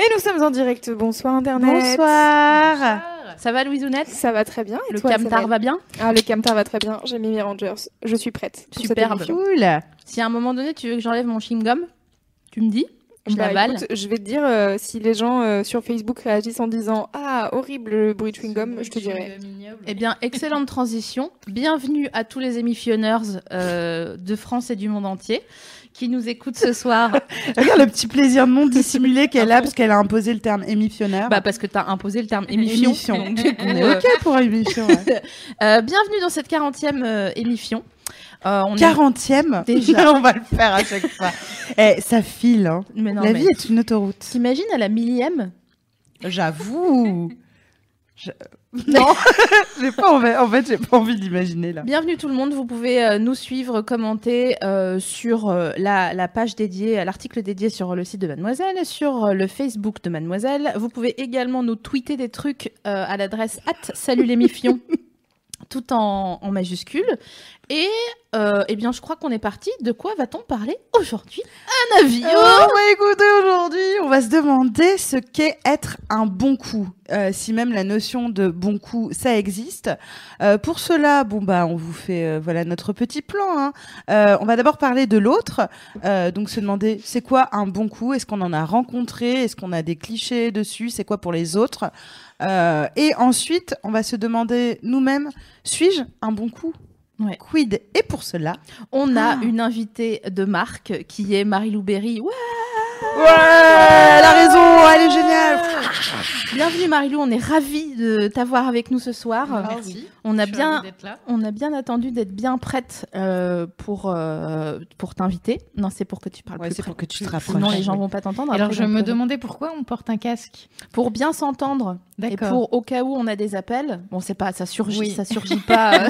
Et nous sommes en direct. Bonsoir Internet. Bonsoir. Ça va Louisounette? Ça va très bien. Et le camtar va bien? Ah, le camtar va très bien. J'ai mis mes Rangers. Je suis prête. Superbe. Cool. Si à un moment donné tu veux que j'enlève mon chewing-gum, tu me dis. Je l'avale. Écoute, je vais te dire si les gens sur Facebook réagissent en disant ah horrible le bruit de chewing-gum, je te dirai. Eh bien, excellente transition. Bienvenue à tous les émissionneurs de France et du monde entier qui nous écoutent ce soir. Regarde le petit plaisir non dissimulé qu'elle a parce qu'elle a imposé le terme émissionneur. Bah parce que t'as imposé le terme émission. Donc, on est ok pour émission. Ouais. Bienvenue dans cette 40e émission. 40e déjà. On va le faire à chaque fois. Ça file. Hein. Mais non, la vie est une autoroute. T'imagines à la millième? J'avoue. Non, j'ai pas envie. En fait, j'ai pas envie d'imaginer là. Bienvenue tout le monde. Vous pouvez nous suivre, commenter sur la page dédiée, l'article dédié sur le site de Mademoiselle, sur le Facebook de Mademoiselle. Vous pouvez également nous tweeter des trucs à l'adresse @salutlesmifions tout en majuscule. Et eh bien, je crois qu'on est parti. De quoi va-t-on parler aujourd'hui, un avis? Écoutez, aujourd'hui, on va se demander ce qu'est être un bon coup. Si même la notion de bon coup, ça existe. Pour cela, on vous fait voilà notre petit plan. Hein. On va d'abord parler de l'autre. Donc se demander c'est quoi un bon coup? Est-ce qu'on en a rencontré? Est-ce qu'on a des clichés dessus? C'est quoi pour les autres? Et ensuite, on va se demander nous-mêmes, suis-je un bon coup? Ouais. Quid? Et pour cela, on a une invitée de marque qui est Marie-Lou Berry. Ouais, elle a raison, elle est géniale. Bienvenue Marie-Lou, on est ravis de t'avoir avec nous ce soir. Merci. On a bien attendu d'être bien prête pour t'inviter. Non, c'est pour que tu parles plus c'est près. pour que tu te rapproches. Sinon, les gens vont pas t'entendre. Alors, après, je me demandais pourquoi on porte un casque. Pour bien s'entendre. Et D'accord. pour au cas où on a des appels. Bon, c'est pas, ça surgit, Oui. ça surgit pas.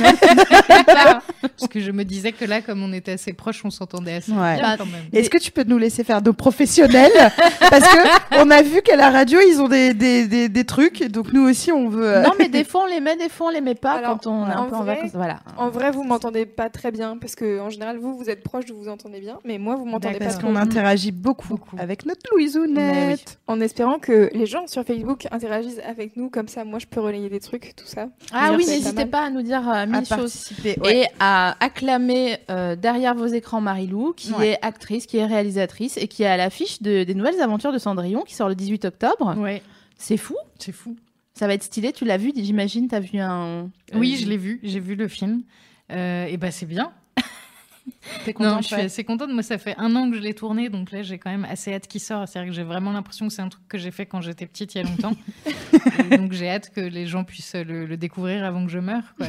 Parce que je me disais que là, comme on était assez proches, on s'entendait assez Ouais. bien quand même. Est-ce que tu peux nous laisser faire nos professionnels? Parce que on a vu qu'à la radio, ils ont des trucs. Donc nous aussi, on veut... Non, mais des fois, on les met, des fois, on les met pas. Alors, quand on est un peu en vrai, vacances. Voilà. En vrai, vous m'entendez pas très bien parce que en général, vous êtes proche, vous entendez bien, mais moi, vous m'entendez pas Parce trop. qu'on interagit beaucoup avec notre Louisounette. En espérant que les gens sur Facebook interagissent avec nous, comme ça, moi, je peux relayer des trucs, tout ça. Ah Dire oui, que c'est n'hésitez pas à nous dire À mille choses. participer. Ouais. Et à acclamer derrière vos écrans Marie-Lou, qui est actrice, qui est réalisatrice et qui est à l'affiche des nouvelles aventures de Cendrillon, qui sort le 18 octobre. Ouais, C'est fou. c'est fou. Ça va être stylé. Tu l'as vu, j'imagine. T'as vu un... Oui, je l'ai vu. J'ai vu le film. Et ben c'est bien. T'es contente? Non, je suis assez contente. Moi, ça fait 1 an que je l'ai tourné, donc là, j'ai quand même assez hâte qu'il sorte. C'est-à-dire que j'ai vraiment l'impression que c'est un truc que j'ai fait quand j'étais petite il y a longtemps. Et donc, j'ai hâte que les gens puissent le découvrir avant que je meure, quoi,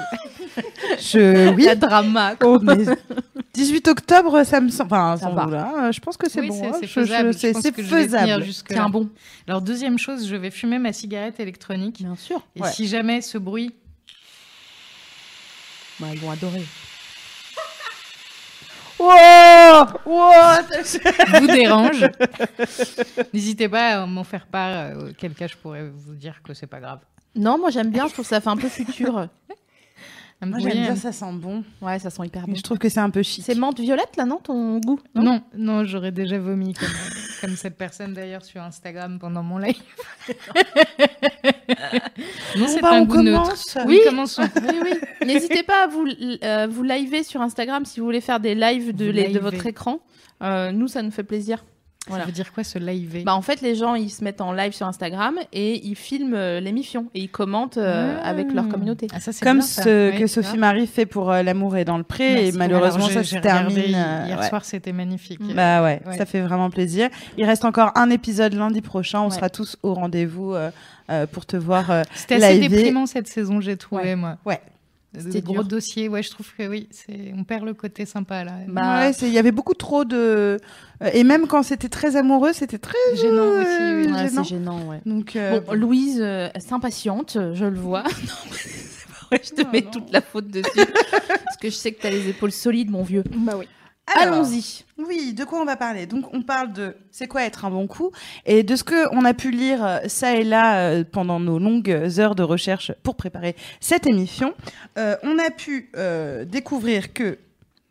surtout. Oui. La drama. Oh, mais 18 octobre, ça me semble... Enfin, Ça va. voilà, je pense que c'est Oui, bon. c'est faisable. Je pense C'est que je vais tenir faisable. jusque-là. Tiens bon. Alors, deuxième chose, je vais fumer ma cigarette électronique. Bien sûr. Et Ouais. si jamais ce bruit Ils vont adorer. vous dérange, n'hésitez pas à m'en faire part. Auquel cas, je pourrais vous dire que c'est pas grave. Non, moi j'aime bien. Je trouve que ça fait un peu futur. Un Moi, bruit, j'aime bien, ça sent bon. Ouais, ça sent hyper bon. Mais je trouve que c'est un peu chic. C'est menthe violette là, non, ton goût? Non, j'aurais déjà vomi comme cette personne d'ailleurs sur Instagram pendant mon live. Non, c'est un on goût neutre. commence. Oui. Commençons. Oui. N'hésitez pas à vous liver sur Instagram si vous voulez faire des lives de Vous votre livez. écran. Nous, ça nous fait plaisir. Voilà. Ça veut dire quoi ce live? En fait, les gens, ils se mettent en live sur Instagram et ils filment l'émission et ils commentent avec leur communauté. Ah, ça, c'est Comme bien, ça. ce Ouais, que tu vois. Sophie Marie fait pour L'amour est dans le pré. Merci. Et malheureusement, Alors, ça j'ai se termine. regardé hier ouais. soir, c'était magnifique. Bah ouais, Ouais. ça fait vraiment plaisir. Il reste encore un épisode lundi prochain. On Ouais. sera tous au rendez-vous pour te voir C'était assez liver. déprimant cette saison, j'ai trouvé, moi. Ouais. C'était Gros dur. dossier. Ouais, je trouve que oui, on perd le côté sympa là. Bah, Ouais, il y avait beaucoup trop de... et même quand c'était très amoureux, c'était très Gênant aussi, oui. ouais, gênant. c'est gênant, ouais. Donc, Bon, Louise s'impatiente, je le vois. Non, mais c'est pas vrai, je te mets toute la faute dessus. Parce que je sais que t'as les épaules solides, mon vieux. Bah oui. alors, Allons-y. Oui, de quoi on va parler? Donc, on parle de c'est quoi être un bon coup et de ce que on a pu lire ça et là pendant nos longues heures de recherche pour préparer cette émission. On a pu découvrir que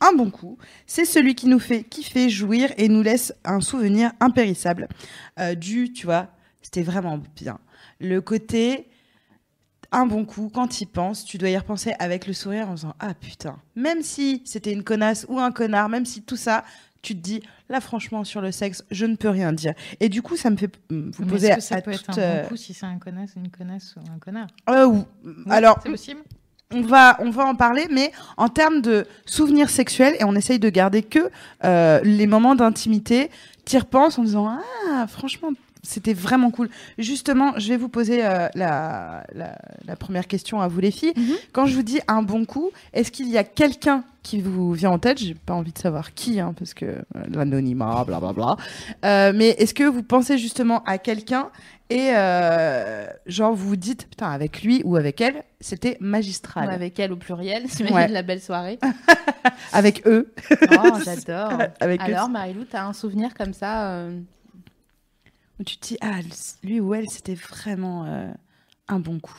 un bon coup, c'est celui qui nous fait kiffer, jouir et nous laisse un souvenir impérissable. Tu vois, c'était vraiment bien. Le côté, un bon coup, quand tu y penses, tu dois y repenser avec le sourire en disant « Ah putain !» Même si c'était une connasse ou un connard, même si tout ça, tu te dis « Là, franchement, sur le sexe, je ne peux rien dire. » Et du coup, ça me fait vous poser est-ce que ça à peut toute... être un bon coup si c'est un connasse, une connasse ou un connard? Oui, alors, c'est possible. on va en parler, mais en termes de souvenirs sexuels, et on essaye de garder que les moments d'intimité, t'y repenses en disant « Ah, franchement, c'était vraiment cool. » Justement, je vais vous poser la première question à vous les filles. Quand je vous dis un bon coup, est-ce qu'il y a quelqu'un qui vous vient en tête? J'ai pas envie de savoir qui, hein, parce que l'anonymat, blablabla. Mais est-ce que vous pensez justement à quelqu'un et genre vous vous dites putain, avec lui ou avec elle, c'était magistral. Ou avec elle au pluriel, t'imagines Ouais. la belle soirée. Avec eux. Oh, j'adore. Avec eux. Alors, Marilou, t'as un souvenir comme ça Où tu te dis ah, lui ou elle, c'était vraiment un bon coup.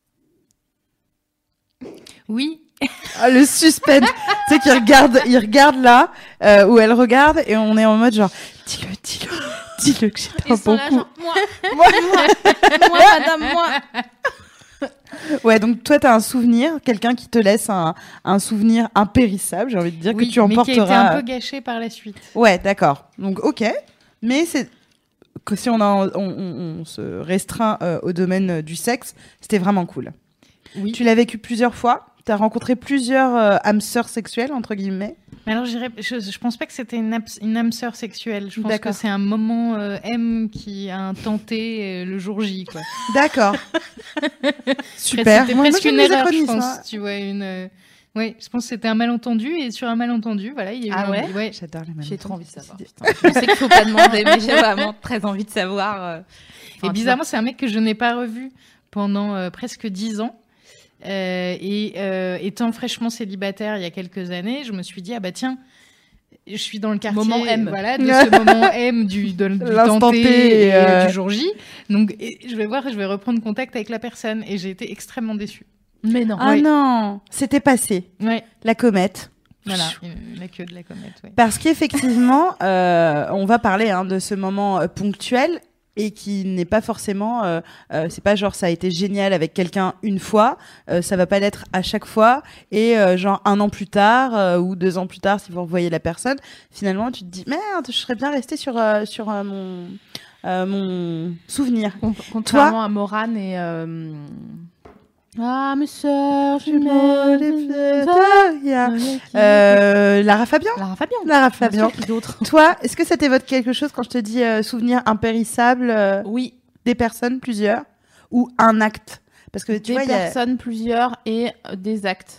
Oui. Ah, le suspense. Tu sais qu'il regarde là, où elle regarde, et on est en mode genre, dis-le que c'était un bon coup. Moi, madame, moi. Ouais, donc toi, t'as un souvenir, quelqu'un qui te laisse un souvenir impérissable, j'ai envie de dire, Oui, que tu mais qui a été emporteras. un peu gâché par la suite. Ouais, d'accord. Donc, ok. Mais c'est que si on se restreint au domaine du sexe, c'était vraiment cool. Oui. Tu l'as vécu plusieurs fois. T'as rencontré plusieurs âmes sœurs sexuelles, entre guillemets. Mais alors, je pense pas que c'était une âme sœur sexuelle. Je pense D'accord. que c'est un moment M qui a tenté le jour J, quoi. D'accord. Super. C'était Moi, presque j'aime une les erreur, je acronymes, pense. hein. Tu vois, ouais, je pense que c'était un malentendu, et sur un malentendu, voilà, il y a eu Ah ouais ouais. J'adore les mêmes. J'ai trop envie de savoir. Putain, je sais qu'il faut pas demander, mais j'ai vraiment très envie de savoir. Et bizarrement, c'est un mec que je n'ai pas revu pendant presque 10 ans. Étant fraîchement célibataire il y a quelques années, je me suis dit, ah bah tiens, je suis dans le quartier Moment M. Voilà, de ce moment M du L'instant tenté T, et du jour J. Donc je vais reprendre contact avec la personne, et j'ai été extrêmement déçue. Mais non. Ah Ouais. non, c'était passé. Ouais, La comète. voilà, la queue de la comète. Ouais. Parce qu'effectivement, on va parler de ce moment ponctuel et qui n'est pas forcément, c'est pas genre ça a été génial avec quelqu'un une fois, ça va pas l'être à chaque fois, et genre 1 an plus tard ou 2 ans plus tard, si vous revoyez la personne, finalement tu te dis merde, je serais bien restée sur mon souvenir. Contrairement à Morane et ah, mes sœurs, je Lara Fabian. Lara Fabian. Fabian. Qui d'autre? Toi, est-ce que ça t'évoque quelque chose quand je te dis souvenir impérissable Oui, des personnes, plusieurs, ou un acte? Parce que tu des vois, il y a... personnes, plusieurs, et des actes.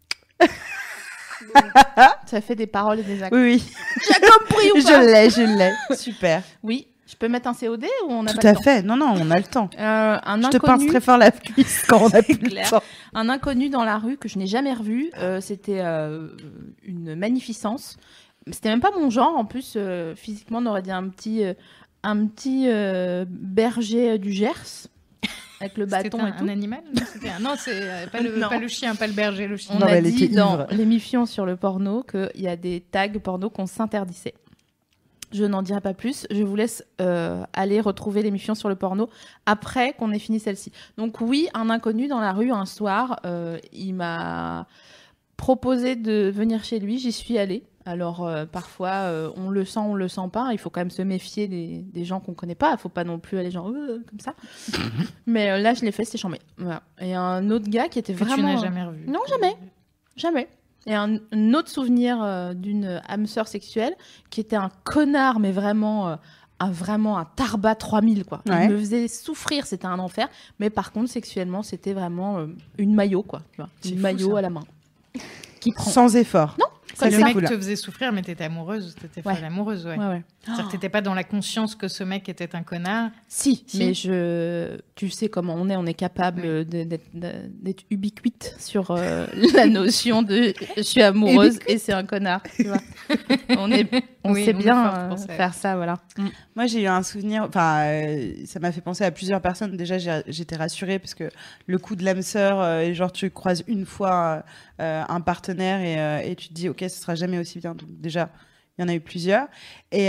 Ça fait des paroles et des actes. Oui, oui. Jacob Prie ou pas? Je l'ai. Super. Oui. Je peux mettre un COD ou on a Tout pas à le temps? fait. Non, on a le temps. Un Je te pince inconnu, très fort la cuisse quand on a plus le clair. temps. un inconnu dans la rue que je n'ai jamais revu. C'était une magnificence. C'était même pas mon genre. En plus, physiquement, on aurait dit un petit berger du Gers avec le bâton C'était et tout. un animal? Non, c'est pas le chien, pas le berger, le chien. On Non, a mais elle dit était dans ivre. l'émission sur le porno qu'il y a des tags porno qu'on s'interdisait. Je n'en dirai pas plus. Je vous laisse aller retrouver l'émission sur le porno après qu'on ait fini celle-ci. Donc oui, un inconnu dans la rue un soir, il m'a proposé de venir chez lui. J'y suis allée. Alors parfois, on le sent pas. Il faut quand même se méfier des gens qu'on connaît pas. Il faut pas non plus aller genre comme ça. Mais là, je l'ai fait, c'était chambé. Voilà. Et un autre gars qui était Que vraiment... tu n'as jamais revu. Non, jamais. Et un autre souvenir d'une âme sœur sexuelle qui était un connard, mais vraiment un tarbat 3000, quoi. Ouais. Il me faisait souffrir, c'était un enfer. Mais par contre, sexuellement, c'était vraiment une maillot, quoi. Tu vois, C'est une fou, maillot ça. à la main. Qui prend. Sans effort. Non, Ça, Le c'est mec cool. te faisait souffrir, mais t'étais amoureuse, t'étais Ouais. folle amoureuse, ouais. Ouais. C'est-à-dire que t'étais pas dans la conscience que ce mec était un connard. Si, Si. mais tu sais comment on est capable d'être ubiquite sur la notion de je suis amoureuse et c'est un connard, tu vois. On est on Oui, sait on est bien forte pour ça. faire ça, voilà. Moi, j'ai eu un souvenir, ça m'a fait penser à plusieurs personnes. Déjà, j'étais rassurée parce que le coup de l'âme sœur, genre tu croises une fois un partenaire et tu te dis, ok, ce sera jamais aussi bien. Donc déjà, il y en a eu plusieurs. Et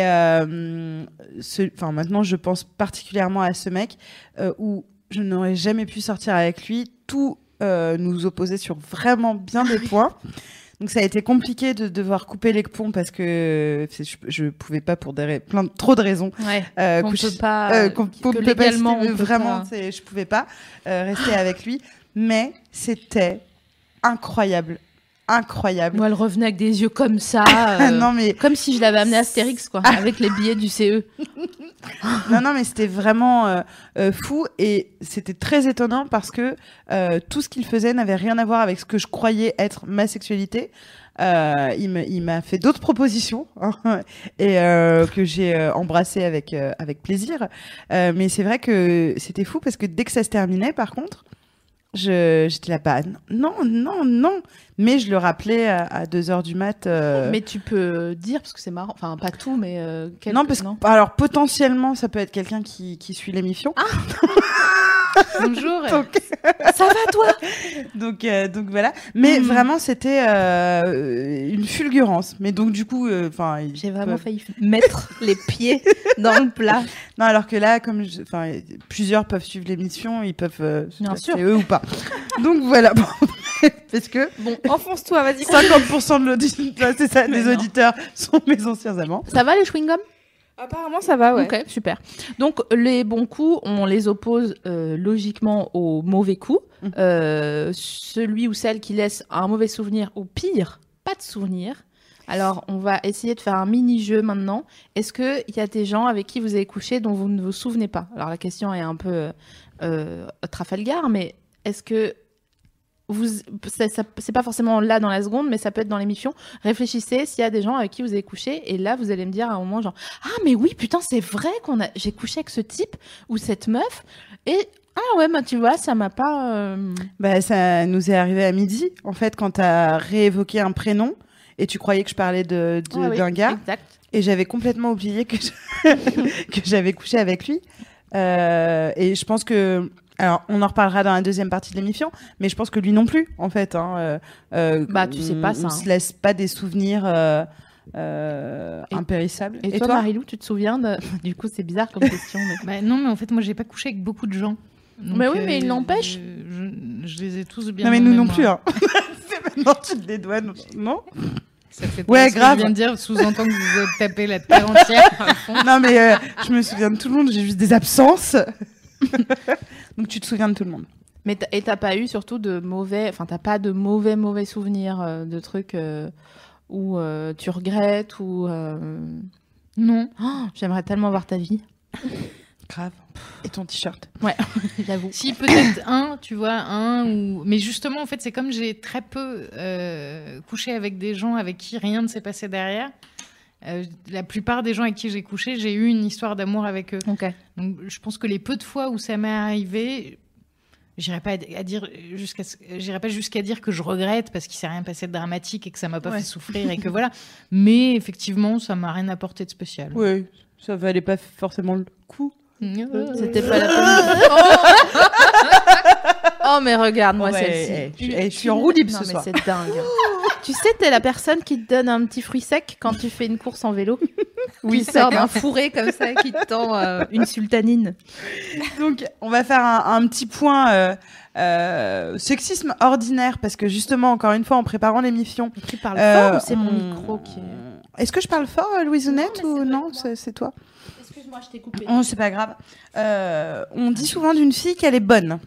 maintenant, je pense particulièrement à ce mec où je n'aurais jamais pu sortir avec lui. Tout nous opposait sur vraiment bien des points. Donc ça a été compliqué de devoir couper les ponts parce que je pouvais pas pour trop de raisons. Ouais. On coucher- peut pas. qu'on que ne peut pas légalement, citer, on peut vraiment, pas. je pouvais pas rester avec lui. Mais c'était incroyable. Moi, elle revenait avec des yeux comme ça. Non mais Comme si je l'avais amené à Astérix, quoi, avec les billets du CE. non, mais c'était vraiment fou et c'était très étonnant parce que tout ce qu'il faisait n'avait rien à voir avec ce que je croyais être ma sexualité. Il m'a fait d'autres propositions hein, et que j'ai embrassé avec plaisir. Mais c'est vrai que c'était fou parce que dès que ça se terminait, par contre, j'étais là, bah non. Mais je le rappelais à 2h du mat. Mais tu peux dire, parce que c'est marrant, enfin pas tout, mais Non, parce que alors potentiellement ça peut être quelqu'un qui suit l'émission. Bonjour. Donc, Ça va toi? donc voilà. Mais vraiment c'était une fulgurance. Mais donc du coup, J'ai vraiment failli mettre les pieds dans le plat. Non, alors que là, plusieurs peuvent suivre l'émission, ils peuvent. Bien sûr. C'est eux ou pas. Donc voilà. Bon, parce que Bon, enfonce-toi, vas-y. 50% de l'auditeur, c'est ça, Mais des non. auditeurs sont mes anciens amants. Ça va les chewing-gums? Apparemment, ça va, ouais. Ok, super. Donc, les bons coups, on les oppose logiquement aux mauvais coups. Celui ou celle qui laisse un mauvais souvenir, ou pire, pas de souvenir. Alors, on va essayer de faire un mini-jeu maintenant. Est-ce qu'il y a des gens avec qui vous avez couché dont vous ne vous souvenez pas? Alors, la question est un peu Trafalgar, mais est-ce que c'est pas forcément là dans la seconde, mais ça peut être dans l'émission. Réfléchissez s'il y a des gens avec qui vous avez couché, et là vous allez me dire à un moment genre ah mais oui putain c'est vrai j'ai couché avec ce type ou cette meuf et ah ouais bah tu vois ça m'a pas. Bah ça nous est arrivé à midi en fait quand t'as réévoqué un prénom et tu croyais que je parlais d'un gars Exact. et j'avais complètement oublié que que j'avais couché avec lui et je pense que alors, on en reparlera dans la deuxième partie de l'émission, mais je pense que lui non plus, en fait. Hein, bah, tu sais pas ça. On se laisse pas des souvenirs impérissables. Et toi, Marilou, tu te souviens de... Du coup, c'est bizarre comme question. Mais... Bah, non, mais en fait, moi, j'ai pas couché avec beaucoup de gens. Donc, mais oui, mais il n'empêche. Je les ai tous bien. Non, mais en nous non mémoire. plus. Hein. C'est maintenant tu te dédouanes, non? Ça fait Ouais, ce que grave. je viens de dire sous-entend que vous avez tapé la terre entière. à fond. Non, mais je me souviens de tout le monde, j'ai juste des absences. Donc tu te souviens de tout le monde. Mais t'as pas eu surtout de mauvais, enfin t'as pas de mauvais souvenirs de trucs où tu regrettes ou Non. Oh, j'aimerais tellement voir ta vie. Grave. Et ton t-shirt. Ouais, j'avoue. Si peut-être tu vois, mais justement en fait c'est comme j'ai très peu couché avec des gens avec qui rien ne s'est passé derrière. La plupart des gens avec qui j'ai couché, j'ai eu une histoire d'amour avec eux. Ok. Donc, je pense que les peu de fois où ça m'est arrivé, j'irai pas jusqu'à dire que je regrette parce qu'il s'est rien passé de dramatique et que ça m'a pas fait souffrir et que voilà. Mais effectivement, ça m'a rien apporté de spécial. Oui, ça valait pas forcément le coup. C'était pas la peine. Oh mais regarde-moi celle-ci. Je suis en roue libre Non, ce mais soir. c'est dingue. Tu sais, t'es la personne qui te donne un petit fruit sec quand tu fais une course en vélo. Oui, Qui sort d'accord. d'un fourré comme ça, qui te tend une sultanine. Donc, on va faire un petit point sexisme ordinaire parce que justement, encore une fois, en préparant l'émission. Tu parles fort ou c'est mon micro qui est... Est-ce que je parle fort, Louisounette, Non, mais ou c'est non, pas c'est toi? Excuse-moi, je t'ai coupé. Oh, c'est pas grave. On dit souvent d'une fille qu'elle est bonne.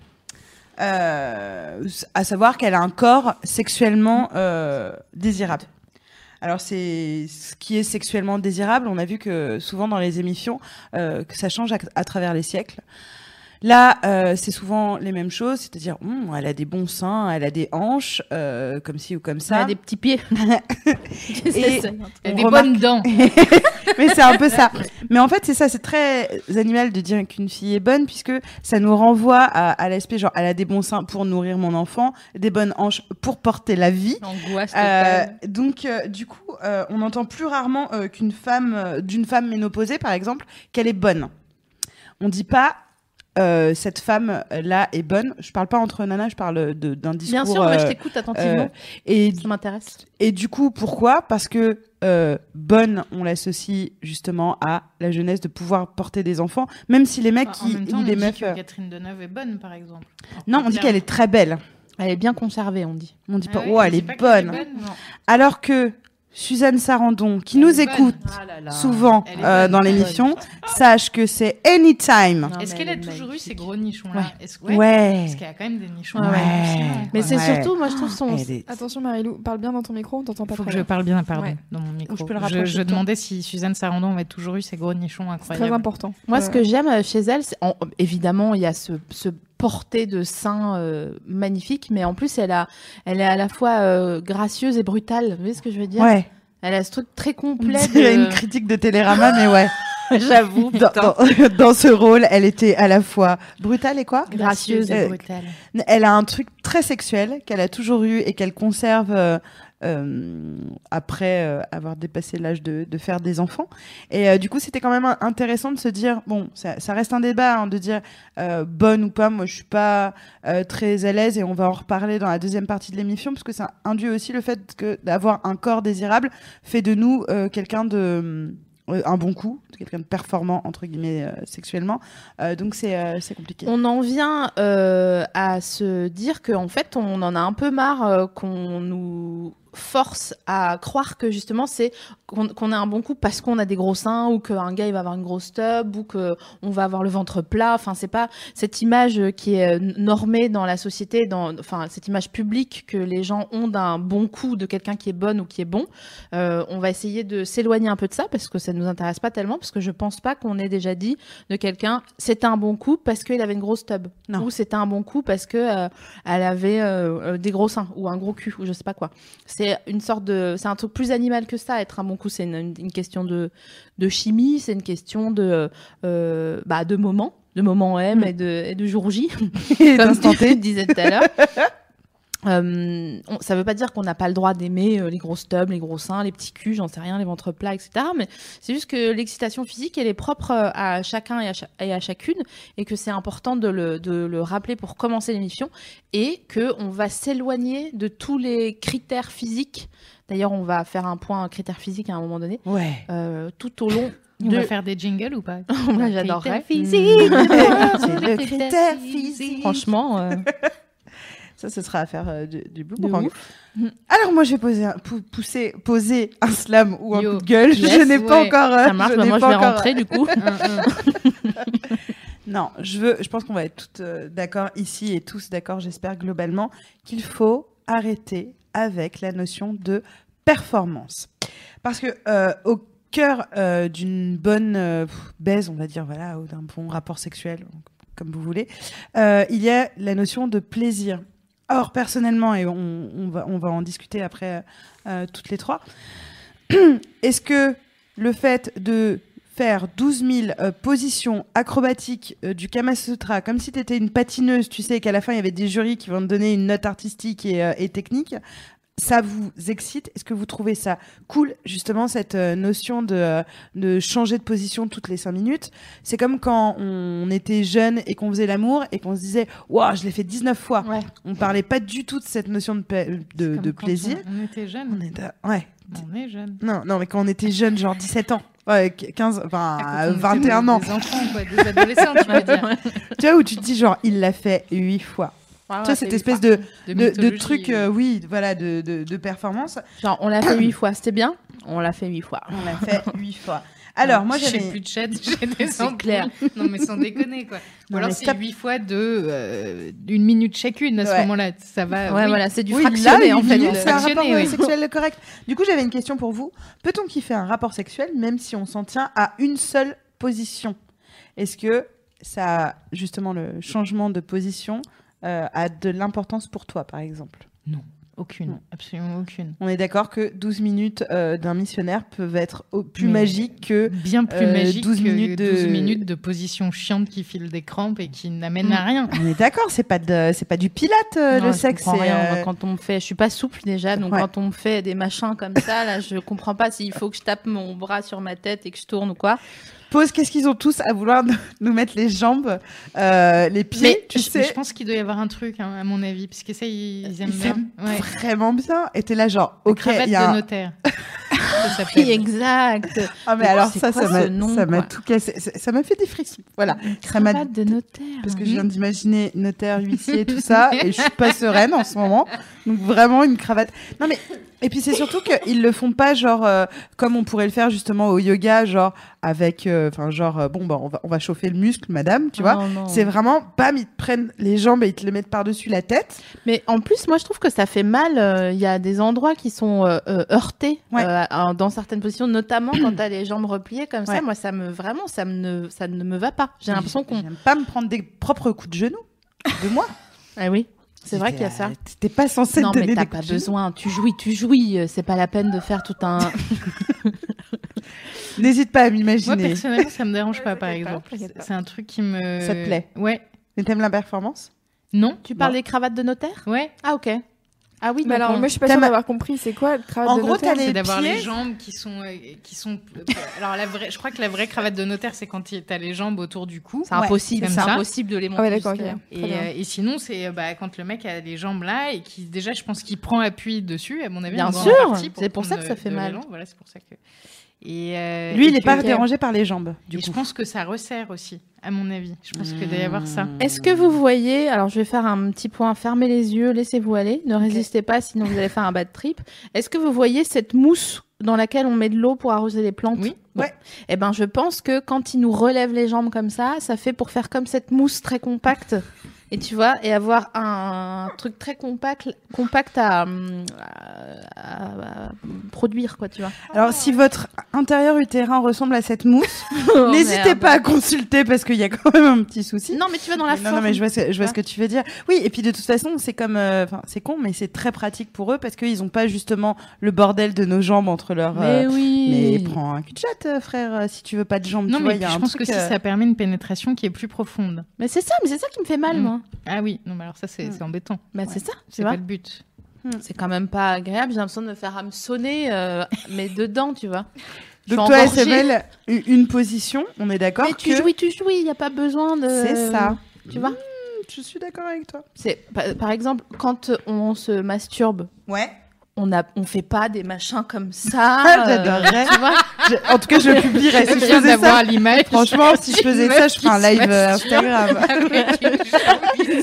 À savoir qu'elle a un corps sexuellement désirable. Alors c'est ce qui est sexuellement désirable. On a vu que souvent dans les émissions que ça change à travers les siècles. Là, c'est souvent les mêmes choses, c'est-à-dire, elle a des bons seins, elle a des hanches, comme ci ou comme ça. Elle a des petits pieds. Et Elle a on des remarque- bonnes dents. Mais c'est un peu ça. Mais en fait, c'est ça, c'est très animal de dire qu'une fille est bonne, puisque ça nous renvoie à l'aspect, genre, elle a des bons seins pour nourrir mon enfant, des bonnes hanches pour porter la vie. L'angoisse totale. Donc, du coup, on entend plus rarement d'une femme ménopausée, par exemple, qu'elle est bonne. On dit pas cette femme-là est bonne. Je parle pas entre nanas, je parle d'un discours. Bien sûr, mais je t'écoute attentivement. Et Ça m'intéresse. du coup, pourquoi ? Parce que bonne, on l'associe justement à la jeunesse de pouvoir porter des enfants, même si les mecs En même temps, ou on les dit meufs. que Catherine Deneuve est bonne, par exemple. Non, on dit qu'elle est très belle. Elle est bien conservée, on dit. On dit pas, Ah ouais, oh, on elle dit est pas qu'elle bonne. Non. Alors que Suzanne Sarandon, qui Elle nous est bonne. écoute Ah là là. souvent Elle est bonne, dans elle est l'émission, sache que c'est anytime. Non, Est-ce mais qu'elle elle a est toujours eu magnifique. ces gros nichons-là Ouais. Parce qu'il y a quand même des nichons. Ouais, ouais. hallucinants, Mais quoi. c'est Ouais. surtout, moi, je trouve son. Elle est- Attention Marilou, parle bien dans ton micro, on t'entend pas Faut que très je bien. parle bien, pardon, Ouais. dans mon micro. Je peux le rapprocher Je de toi. demandais si Suzanne Sarandon avait toujours eu ces gros nichons C'est incroyables. très important. Moi, ce que j'aime chez elle, évidemment, il y a ce portée de seins magnifique, mais en plus, elle est à la fois gracieuse et brutale. Vous voyez ce que je veux dire ? Ouais. Elle a ce truc très On complet. dirait une critique de Télérama, mais ouais. J'avoue. Dans ce rôle, elle était à la fois brutale et quoi ? Gracieuse et brutale. Elle a un truc très sexuel qu'elle a toujours eu et qu'elle conserve après avoir dépassé l'âge de faire des enfants. Et du coup, c'était quand même intéressant de se dire, bon, ça reste un débat, hein, de dire bonne ou pas. Moi, je suis pas très à l'aise et on va en reparler dans la deuxième partie de l'émission parce que ça induit aussi le fait que d'avoir un corps désirable fait de nous quelqu'un de un bon coup, quelqu'un de performant entre guillemets sexuellement. Donc c'est compliqué. On en vient à se dire qu'en fait, on en a un peu marre qu'on nous force à croire que justement c'est qu'on a un bon coup parce qu'on a des gros seins ou qu'un gars il va avoir une grosse tub ou que on va avoir le ventre plat. Enfin, c'est pas cette image qui est normée dans la société, enfin cette image publique que les gens ont d'un bon coup, de quelqu'un qui est bonne ou qui est bon. On va essayer de s'éloigner un peu de ça parce que ça nous intéresse pas tellement, parce que je pense pas qu'on ait déjà dit de quelqu'un c'était un bon coup parce qu'il avait une grosse tub, Non. ou c'était un bon coup parce que elle avait des gros seins ou un gros cul ou je sais pas quoi. C'est une sorte de, c'est un truc plus animal que ça. Être un bon coup, c'est une question de chimie, c'est une question de moment, de moment M et de jour J, comme tu disais tout à l'heure. Ça veut pas dire qu'on n'a pas le droit d'aimer les grosses tubs, les gros seins, les petits culs, j'en sais rien, les ventres plats, etc. Mais c'est juste que l'excitation physique, elle est propre à chacun et à chacune, et que c'est important de le rappeler pour commencer l'émission, et que on va s'éloigner de tous les critères physiques. D'ailleurs, on va faire un point critères physiques à un moment donné, Ouais. tout au long. On va faire des jingles ou pas? Moi, j'adorerais. C'est le critère physique. Franchement. Ça, ce sera à faire du De boomerang. ouf. Alors moi, je vais poser un slam ou un Yo. coup de gueule. Yes, Je n'ai pas ouais. encore. Ça marche, bah, moi je vais rentrer du coup. Non, je pense qu'on va être toutes d'accord ici et tous d'accord, j'espère globalement, qu'il faut arrêter avec la notion de performance. Parce que au cœur d'une bonne baise, on va dire, voilà, ou d'un bon rapport sexuel, comme vous voulez, il y a la notion de plaisir. Or, personnellement, et on va en discuter après toutes les trois, est-ce que le fait de faire 12 000 positions acrobatiques du Kama Sutra, comme si tu étais une patineuse, tu sais qu'à la fin, il y avait des jurys qui vont te donner une note artistique et technique, ça vous excite? Est-ce que vous trouvez ça cool, justement, cette notion de changer de position toutes les 5 minutes? C'est comme quand on était jeune et qu'on faisait l'amour et qu'on se disait « Waouh, je l'ai fait 19 fois Ouais. ». On parlait pas du tout de cette notion de Comme quand plaisir. On était jeunes. Ouais. On est jeunes. Non, mais quand on était jeune, genre 17 ans, ouais, 15, enfin, Ah, quand on était 21 ans, Des enfants, quoi, des adolescents, tu veux dire. tu vois, où tu te dis genre, il l'a fait 8 fois. Ah, Tu vois, cette espèce de mythologie, truc, oui, voilà, de performance. Genre, on l'a fait 8 fois, c'était bien? On l'a fait 8 fois. On l'a fait 8 fois. Alors, moi, j'ai j'avais... plus de chat, j'ai des C'est ampoules. clair. Non, mais sans déconner, quoi. Ou Non, alors mais c'est stop. 8 fois de 1 minute chacune à ce Ouais. moment-là. Ça va. Ouais, oui. voilà, c'est du Oui, fractionné là, en fait. minutes, c'est un rapport Fractionné, oui. sexuel correct. Du coup, j'avais une question pour vous. Peut-on kiffer un rapport sexuel même si on s'en tient à une seule position? Est-ce que ça, justement, le changement de position a de l'importance pour toi, par exemple? Non, aucune, absolument aucune. On est d'accord que 12 minutes d'un missionnaire peuvent être plus magiques que bien plus magique 12 que minutes 12 minutes de position chiante qui file des crampes et qui n'amène à rien. On est d'accord, c'est pas du pilate Non, le je sexe. comprends C'est, rien. Moi, quand on me fait, je suis pas souple déjà, donc Ouais. quand on me fait des machins comme ça, là, je comprends pas s'il faut que je tape mon bras sur ma tête et que je tourne ou quoi. Pause, qu'est-ce qu'ils ont tous à vouloir nous mettre les jambes, les pieds, Mais tu sais, je pense qu'il doit y avoir un truc, hein, à mon avis, parce que ça, ils aiment ils bien. s'aiment Ouais. vraiment bien. Et t'es là genre, ok, Cravate il y a de un... notaire. Ça s'appelle. Oui, exact. Ah mais Mais alors c'est ça quoi m'a ce nom, ça m'a quoi tout cassé. Ça m'a fait des frissons. Voilà. Ça m'a Cravate de notaire. parce que je viens d'imaginer notaire, huissier, tout ça, et je suis pas sereine en ce moment. Donc vraiment une cravate. Non mais et puis c'est surtout qu'ils le font pas genre comme on pourrait le faire justement au yoga, genre avec, enfin bon bah on va chauffer le muscle, madame, tu vois. Non. C'est vraiment bam, ils te prennent les jambes et ils te les mettent par-dessus la tête. Mais en plus, moi, je trouve que ça fait mal. Il y a des endroits qui sont heurtés Ouais. dans certaines positions, notamment quand t'as les jambes repliées comme ça. Ouais. Moi, ça ne me va pas. J'ai l'impression qu'on. J'aime pas me prendre des propres coups de genoux de moi. Ah oui, c'est vrai qu'il y a ça. T'es pas censé Non, te mais donner t'as des pas coups de genoux. besoin. Tu jouis. C'est pas la peine de faire tout un. N'hésite pas à Moi, m'imaginer. personnellement, ça me dérange pas, par t'inquiète pas, exemple. t'inquiète pas. C'est un truc qui me. Ça te plaît? Ouais. Mais t'aimes la performance? Non. Tu parles Bon. des cravates de notaire? Ouais. Ah, ok. Ah oui, Mais donc alors, on- moi, je suis pas T'as sûre ma- d'avoir compris. C'est quoi le cravate En de gros, notaire? t'as les C'est d'avoir pieds. les jambes qui sont. Alors, je crois que la vraie cravate de notaire, c'est quand t'as les jambes autour du cou. c'est impossible, comme c'est ça. impossible de les monter. Ah ouais, d'accord, jusque-là. ok. Très bien. Et sinon, c'est quand le mec a les jambes là et qui, déjà, je pense qu'il prend appui dessus, à mon avis. Bien en grande sûr, partie, c'est pour ça prendre que ça fait de mal. l'élan. Voilà, c'est pour ça que. Lui, il est pas que- dérangé par les jambes, du Et coup. je pense que ça resserre aussi, à mon avis. Je pense qu'il doit y avoir ça. Est-ce que vous voyez, alors je vais faire un petit point, fermez les yeux, laissez-vous aller, ne résistez pas sinon vous allez faire un bad trip. Est-ce que vous voyez cette mousse dans laquelle on met de l'eau pour arroser les plantes? Oui. Bon. Ouais. Eh ben je pense que quand il nous relève les jambes comme ça fait pour faire comme cette mousse très compacte. Et tu vois, et avoir un truc très compact à produire, quoi, tu vois. Alors, si votre intérieur utérin ressemble à cette mousse, Oh, n'hésitez merde. pas à consulter parce qu'il y a quand même un petit souci. Non, mais tu vas dans la Non, forme. non, mais je vois ce que tu veux dire. Oui, et puis de toute façon, c'est comme, enfin, c'est con, mais c'est très pratique pour eux parce qu'ils ont pas justement le bordel de nos jambes entre leurs. Mais oui. Mais prends un cul de chatte, frère, si tu veux pas de jambes. Non, tu vois, mais il y a puis je un pense que truc, si ça permet une pénétration qui est plus profonde. Mais c'est ça qui me fait mal, Mm. moi. Ah oui, non, mais alors ça, c'est embêtant. Bah, c'est ça, tu C'est vois. pas le but. C'est quand même pas agréable. J'ai l'impression de me faire hameçonner, mais dedans, tu vois. Je Donc suis toi, engorgée. SML, une position, on est d'accord Mais que tu jouis, il n'y a pas besoin de. c'est ça. Tu vois. Je suis d'accord avec toi. C'est par exemple quand on se masturbe, Ouais. on fait pas des machins comme ça. J'adorerais. Tu vois. En tout cas, je le publierais. Si je viens faisais d'avoir ça, l'image. franchement, si je faisais ça, je ferais un live Instagram. Avec une jambe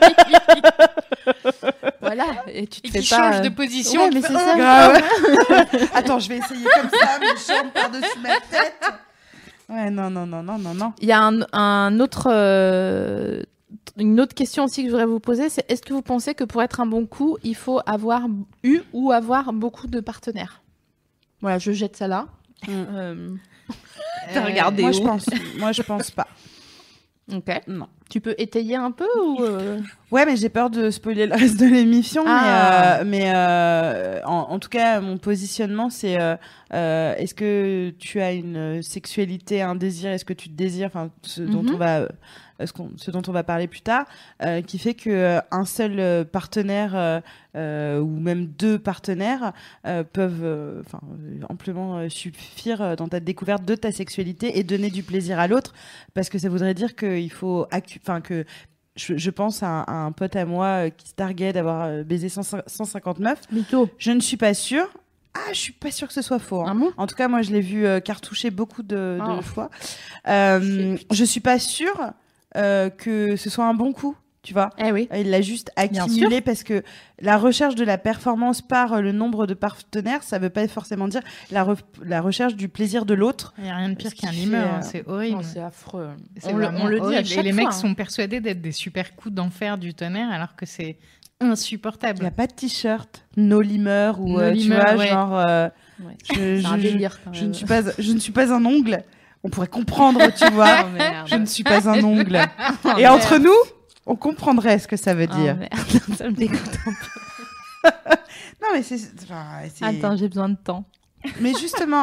Voilà. Et tu te et fais qui pas. change de position. Ouais, mais c'est ça. Grave. Attends, je vais essayer comme ça, mes jambes par-dessus ma tête. Ouais, non. Il y a un autre. Une autre question aussi que je voudrais vous poser, c'est est-ce que vous pensez que pour être un bon coup, il faut avoir eu ou avoir beaucoup de partenaires? Voilà, je jette ça là. T'as regardé Moi, où je pense pas. Ok. Non. Tu peux étayer un peu ou Ouais, mais j'ai peur de spoiler le reste de l'émission. Ah. Mais en tout cas, mon positionnement, c'est est-ce que tu as une sexualité, un désir, est-ce que tu te désires, enfin, ce dont on va parler plus tard, qui fait que un seul partenaire ou même deux partenaires peuvent amplement suffire dans ta découverte de ta sexualité et donner du plaisir à l'autre, parce que ça voudrait dire qu'il faut que je pense à un pote à moi qui se targuait d'avoir baisé 159. mytho? Je ne suis pas sûre. Ah, je suis pas sûre que ce soit faux. Hein. Ah bon? En tout cas, moi, je l'ai vu cartoucher beaucoup de Oh. fois. Je suis pas sûre que ce soit un bon coup, tu vois. Eh oui. Il l'a juste Bien accumulé parce que la recherche de la performance par le nombre de partenaires, ça veut pas forcément dire la recherche du plaisir de l'autre. Il n'y a rien de pire Ce qui qu'un fait, limeur, hein, c'est horrible. Non, c'est affreux. C'est On le vraiment dit à horrible. chaque Et les fois, mecs hein. sont persuadés d'être des super coups d'enfer du tonnerre alors que c'est Il n'y insupportable. a pas de t-shirt, no limer ou No tu limer, vois, ouais. genre Ouais. C'est un délire. Quand je même. ne suis pas un ongle. on pourrait comprendre, tu vois. Oh, merde. Je ne suis pas un ongle. Oh, Et merde. entre nous, on comprendrait ce que ça veut Oh, dire. merde. Ça me dégoûte un peu. Non, mais c'est... Attends, j'ai besoin de temps. Mais justement,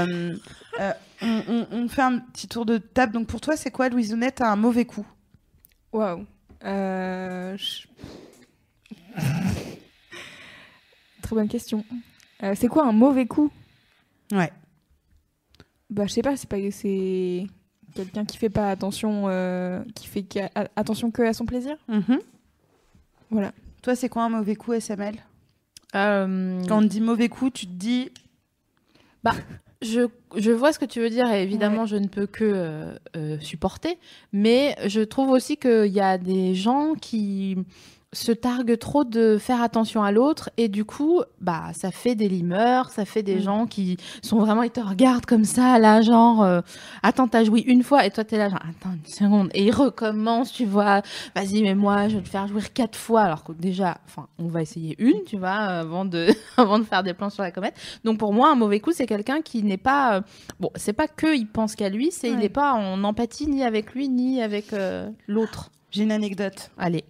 on fait un petit tour de table. Donc pour toi, c'est quoi, Louisounette, un mauvais coup? Waouh. Très bonne question. C'est quoi un mauvais coup? Ouais. Bah, je sais pas, c'est quelqu'un qui fait pas attention, attention que à son plaisir. Mhm. Voilà. Toi, c'est quoi un mauvais coup, SML? Euh, Quand on te dit mauvais coup, tu te dis... Je vois ce que tu veux dire et évidemment, je ne peux que supporter. Mais je trouve aussi qu'il y a des gens qui se targuent trop de faire attention à l'autre et du coup, bah, ça fait des limeurs, ça fait des gens qui sont vraiment, ils te regardent comme ça, là, genre, attends, t'as joué une fois et toi, t'es là, genre, attends une seconde. Et ils recommencent, tu vois, vas-y, mais moi, je vais te faire jouer 4 fois. Alors que déjà, enfin, on va essayer une, tu vois, avant de faire des plans sur la comète. Donc pour moi, un mauvais coup, c'est quelqu'un qui n'est pas, bon, c'est pas que il pense qu'à lui, c'est il n'est pas en empathie ni avec lui, ni avec l'autre. J'ai une anecdote. Allez.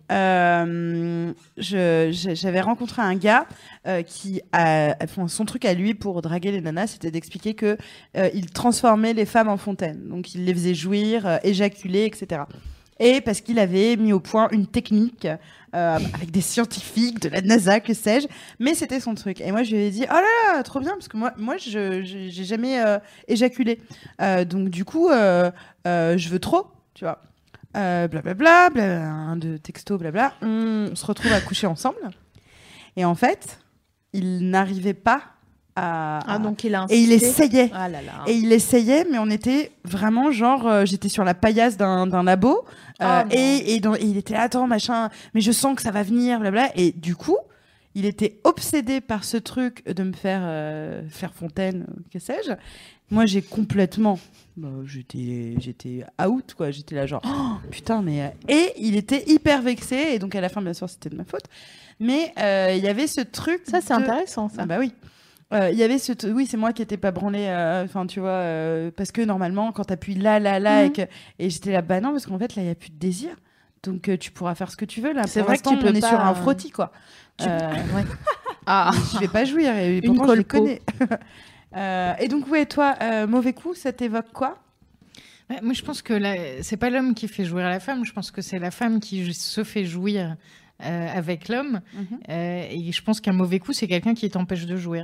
J'avais rencontré un gars qui enfin, son truc à lui pour draguer les nanas, c'était d'expliquer que il transformait les femmes en fontaine. Donc il les faisait jouir, éjaculer, etc. Et parce qu'il avait mis au point une technique avec des scientifiques de la NASA, que sais-je, mais c'était son truc. Et moi je lui ai dit oh là là, trop bien, parce que moi j'ai jamais éjaculé. Donc du coup je veux trop, tu vois. Blablabla, de texto, blabla. On se retrouve à coucher ensemble. Et en fait, il n'arrivait pas à... Donc il a Et il essayait. Ah là là. Et il essayait, mais on était vraiment genre... j'étais sur la paillasse d'un labo. Et il était là, attends, machin, mais je sens que ça va venir, blabla. Et du coup, il était obsédé par ce truc de me faire fontaine, que sais-je. Moi, j'ai complètement... j'étais out, quoi. J'étais là genre, oh, putain, mais... Et il était hyper vexé. Et donc, à la fin, bien sûr, c'était de ma faute. Mais il y avait ce truc... Ça, c'est intéressant, ça. Ah bah oui. Il y avait oui, c'est moi qui n'étais pas branlée, enfin, tu vois, parce que normalement, quand t'appuies là, et j'étais là, bah non, parce qu'en fait, là, il n'y a plus de désir. Donc, tu pourras faire ce que tu veux, là. C'est Pour vrai que l'instant, tu peux on est pas, sur un frottis, quoi. Ouais. Ah. Je vais pas jouir, et Une pourtant, je les colpo. connais. Et donc, ouais, toi, mauvais coup, ça t'évoque quoi? Ouais, moi, je pense que c'est pas l'homme qui fait jouir la femme. Je pense que c'est la femme qui se fait jouir avec l'homme. Et je pense qu'un mauvais coup, c'est quelqu'un qui t'empêche de jouir.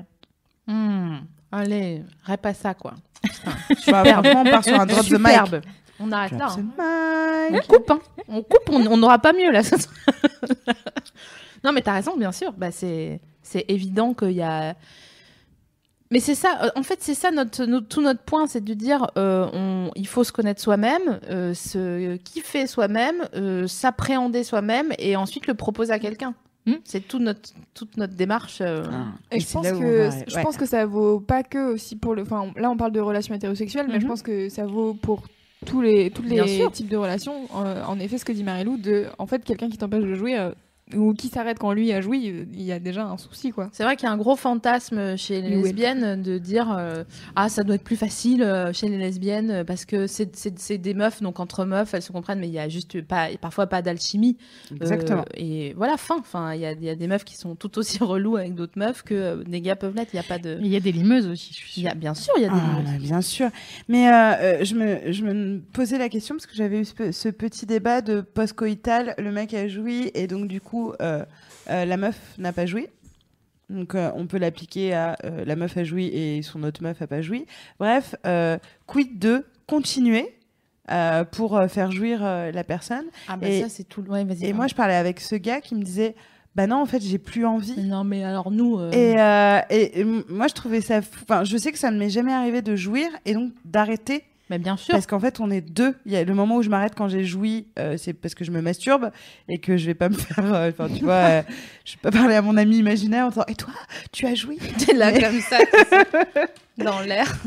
Allez, répète ça, quoi. Franchement, on part sur un drop the mic. Superbe. On arrête là. Drop the On mic. coupe, hein. On coupe, on n'aura pas mieux là. Non, mais t'as raison, bien sûr. Bah, c'est évident qu'il y a. Mais c'est ça, en fait, c'est ça tout notre point, c'est de dire il faut se connaître soi-même, se kiffer soi-même, s'appréhender soi-même et ensuite le proposer à quelqu'un. C'est toute notre démarche. Et je pense que ça vaut pas que aussi pour le. Enfin, là, on parle de relations hétérosexuelles, mais je pense que ça vaut pour toutes les types de relations. En effet, ce que dit Marie-Lou, en fait, quelqu'un qui t'empêche de jouer ou qui s'arrête quand lui a joui, il y a déjà un souci, quoi. C'est vrai qu'il y a un gros fantasme chez les lesbiennes de dire ça doit être plus facile chez les lesbiennes parce que c'est des meufs, donc entre meufs elles se comprennent, mais il y a juste parfois pas d'alchimie. Exactement. Et voilà, il y a des meufs qui sont tout aussi relous avec d'autres meufs que des gars peuvent l'être. Il y a pas de. Il y a des limeuses aussi, je suis sûre. Bien sûr, il y a des limeuses. Bien sûr. Mais je me posais la question parce que j'avais eu ce petit débat de post-coïtal, le mec a joui et donc du coup la meuf n'a pas joui. Donc on peut l'appliquer à la meuf a joui et son autre meuf a pas joui. Bref, quid de continuer pour faire jouir la personne. Ah bah ça c'est tout. Ouais, vas-y. Et moi je parlais avec ce gars qui me disait bah non en fait j'ai plus envie. Non mais alors nous. Et moi je trouvais ça fou. Enfin je sais que ça ne m'est jamais arrivé de jouir et donc d'arrêter. Mais bien sûr. Parce qu'en fait, on est deux. Il y a le moment où je m'arrête quand j'ai joui, c'est parce que je me masturbe et que je vais pas me faire. Enfin, tu vois, je vais pas parler à mon ami imaginaire en disant et toi, tu as joui? T'es là comme ça, dans l'air.